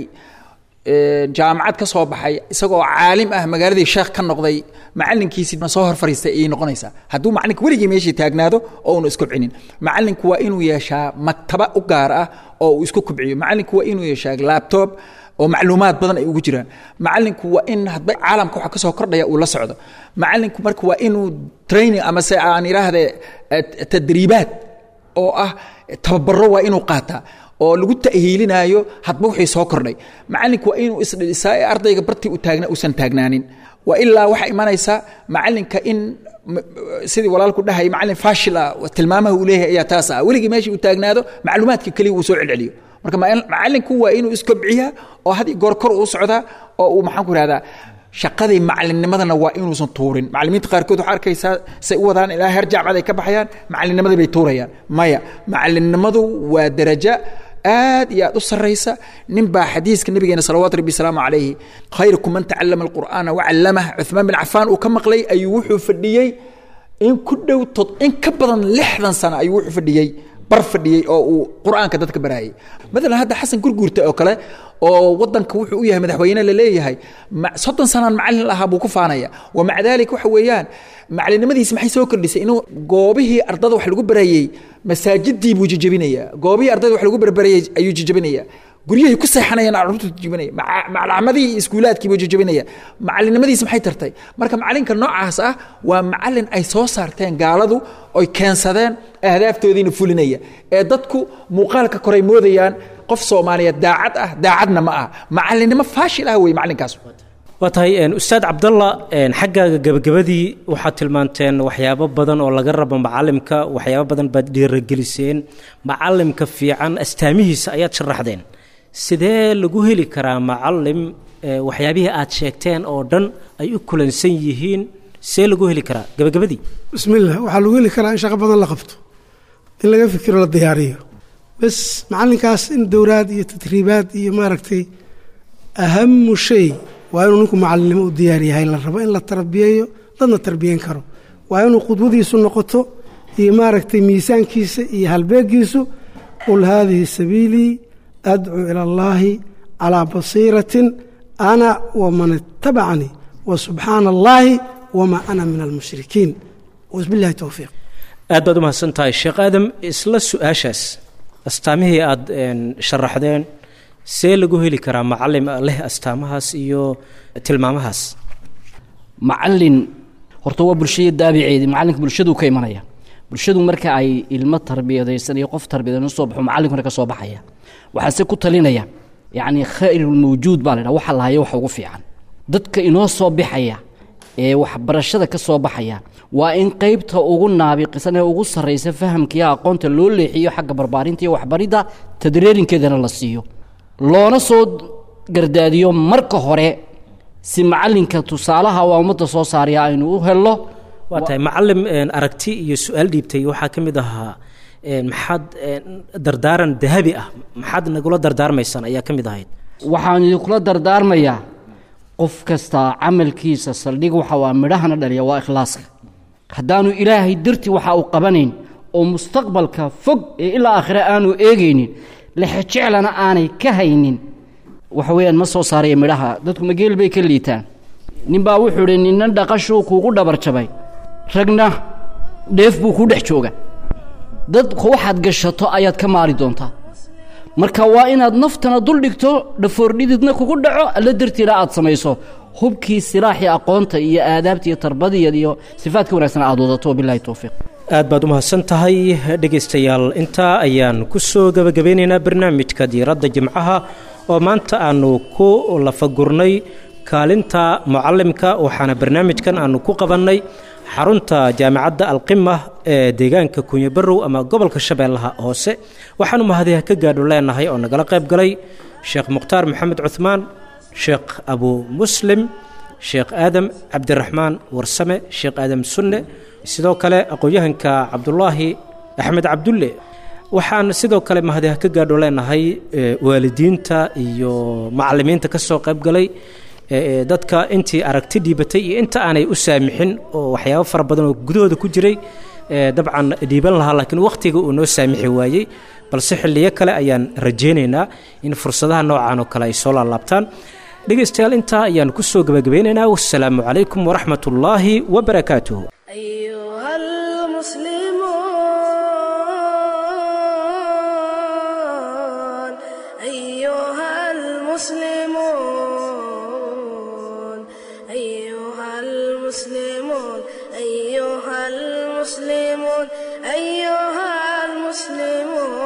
jaamacad ka soo baxay isagoo caalim ah magaaladii sheekh ka noqday macalinkiisina soo hor fariistay ayay noqonaysaa hadduu macalinka weligii meeshii taagnaado oo uuna iskobcinin macalinku waa inuu yeeshaa maktaba u gaar ah oo uu isku kobciyo macalinku waa inuu yeeshaa laptop oo macluumaad badan ay ugu jiraan macalinku waa in hadba caalamka waxa ka soo kordhaya uu la socdo macalinku marka waa inuu training ama se aan idhaahdee tadriibaad oo ah tababaro waa inuu qaataa oo lagu ta'hiilinaayo hadba wixii soo kordhay macalinku waa inuu isdhisaa ee ardayga bartii u taagna uusan taagnaanin waa ilaa waxaa imanaysa macalinka in sidii walaalku dhahay macalin faashil ah tilmaamaha uu leeyahay ayaa taas ah weligii meeshii uu taagnaado macluumaadka keliya uu soo celceliyo marka macalinku waa inuu iskobciyaa oo had goor kor uu socdaa oo uu maxaan ku ihahdaa shaqadii macalinnimadana waa inuusan tuurin macalimiinta qaarkood waxaa arkaysaa say u wadaan ilaa heer jaamacad ay ka baxayaan macalinnimadii bay tuurayaan maya macalinnimadu waa darajo aad iyo aad u sarraysa nin baa xadiiska nabigeena salawaatu rabbi wasalaamu calayhi khayrukum man tacallama alqur'aana wacallamah cuthmaan bin cafaan uu ka maqlay ayuu wuxuu fadhiyey in ku dhow tod in ka badan lixdan sano ayuu wuxuu fadhiyey bar fadhiyey oo uu qur'aanka dadka baraayay maalan hadda xasan gurguurta oo kale oo wadanka wuxuu u yahay madaxweyne la leeyahay soddon sanaan macalin lahaa buu ku faanaya wamaca daalika waxa weeyaan macalinimadiisi maxay soo kordhisay inuu goobihii ardada wax lagu barayey masaajidii buu jijabinayaa goobihii ardada wax lagu barbarayey ayuu jijabinayaa guryahay ku seexanayaan carruurtu jijabinaya macalcamadii iskuulaadkii buu jijabinaya macalinimadiisi maxay tartay marka macalinka noocaas ah waa macalin ay soo saarteen gaaladu oy keensadeen ahdaaftoodiina fulinaya ee dadku muuqaalka koray moodayaan qof Soomaaliyeed daacad ah daacadna ma ah macalinimo faashil ah way macalinkaas waa tahay ustaad cabdalla xaggaaga gabagabadii waxaad tilmaanteen waxyaabo badan oo laga rabo macalimka waxyaabo badan baad dhiirigeliseen macalimka fiican astaamihiisa ayaad sharaxdeen sidee lagu heli karaa macalim waxyaabihii aad sheegteen oo dhan ay u kulansan yihiin see lagu heli karaa gabagabadii bismillah waxaa lagu heli karaa in shaqo badan la qabto in laga fikiro la diyaariyo bas macalinkaas in dowraad iyo tadriibaad iyo maaragtay ahamu shay waa inuu ninku macalinimo u diyaar yahay la rabo in la tarbiyeeyo dadna tarbiyeyn karo waa inuu qudwadiisu noqoto iyo maaragtay miisaankiisa iyo halbeegiisu qul haadihi sabiilii adcuu ila allaahi calaa basiiratin ana waman ittabacanii wa subxaana allaahi wamaa ana min almushrikiin wabillahi towfiiq aad baad u mahadsan tahay sheekh aadam isla su-aashaas astaamihii aad sharaxdeen see lagu heli karaa macalim leh astaamahaas iyo tilmaamahaas macalin horta waa bulshada daabiceedii macalinka bulshadu ka imanaya bulshadu marka ay ilmo tarbiyadaysan iyo qof tarbiyadaysan soo baxo macalinkuna ka soo baxaya waxaa se ku talinaya yacni khayrul mawjuud baa la yidhaha waxa lahayo waxa ugu fiican dadka inoo soo baxaya ee waxbarashada ka soo baxaya waa in qaybta ugu naabiqisan ee ugu sarraysa fahamkiiyo aqoonta loo leexiyo xagga barbaarinta iyo waxbaridda tadreerinkeedana la siiyo loona soo gardaadiyo marka hore si macalinka tusaalaha waa ummadda soo saaraya aynu u helno waa tahay macalim aragti iyo su-aal dhiibtay waxaa ka mid ahaa maxaad dardaaran dahabi ah maxaad nagula dardaarmaysaan ayaa ka mid ahayd waxaan idinkula dardaarmayaa qof kasta camalkiisa saldhig waxa waa midhahana dhaliya waa ikhlaaska haddaanu ilaahay dartii waxa uu qabanayn oo mustaqbalka fog ee ilaa aakhire aanu eegaynin lexjeclana aanay ka haynin waxa weeyaan ma soo saaraya midhaha dadku mageel bay ka liitaan ninbaa wuxuu idhi ninna dhaqashuu kuugu dhabar jabay ragna dheef buu ku dhex jooga dadku waxaad gashato ayaad ka maari doontaa marka waa inaad naftana dul dhigto dhafoordhididna kugu dhaco alla dartiina aad samayso hubkii silaaxii aqoonta iyo aadaabta iyo tarbadiyada iyo sifaadka wanaagsan aad wadato wabillahi towfiiq aad baad u mahadsan tahay dhegaystayaal intaa ayaan ku soo gabagabeynaynaa barnaamijka diiradda jimcaha oo maanta aanu ku lafagurnay kaalinta mucalimka waxaana barnaamijkan aanu ku qabannay xarunta jaamacadda alqima ee deegaanka kunyo barrow ama gobolka shabeellaha hoose waxaanu mahadiha ka gaadho leenahay oo nagala qayb galay sheekh mukhtaar maxamed cuthmaan sheekh abu muslim sheekh aadam cabdiraxmaan warsame sheekh aadam sunne sidoo kale aqoon-yahanka cabdulaahi axmed cabdulle waxaan sidoo kale mahadiha ka gaadho leenahay waalidiinta iyo macallimiinta ka soo qayb galay dadka intii aragti dhiibatay iyo inta aanay u saamixin oo waxyaabo fara badan oo gudahooda ku jiray dabcan dhiiban lahaa laakiin wakhtiga uu noo saamixi waayey balse xilliyo kale ayaan rajaynaynaa in fursadaha noocan oo kale ay soo laalaabtaan dhegaystayaal intaa ayaan ku soo gabagabeynaynaa wassalaamu calaykum waraxmat ullaahi wabarakaatuhu أيها المسلمون أيها المسلمون أيها المسلمون أيها المسلمون أيها المسلمون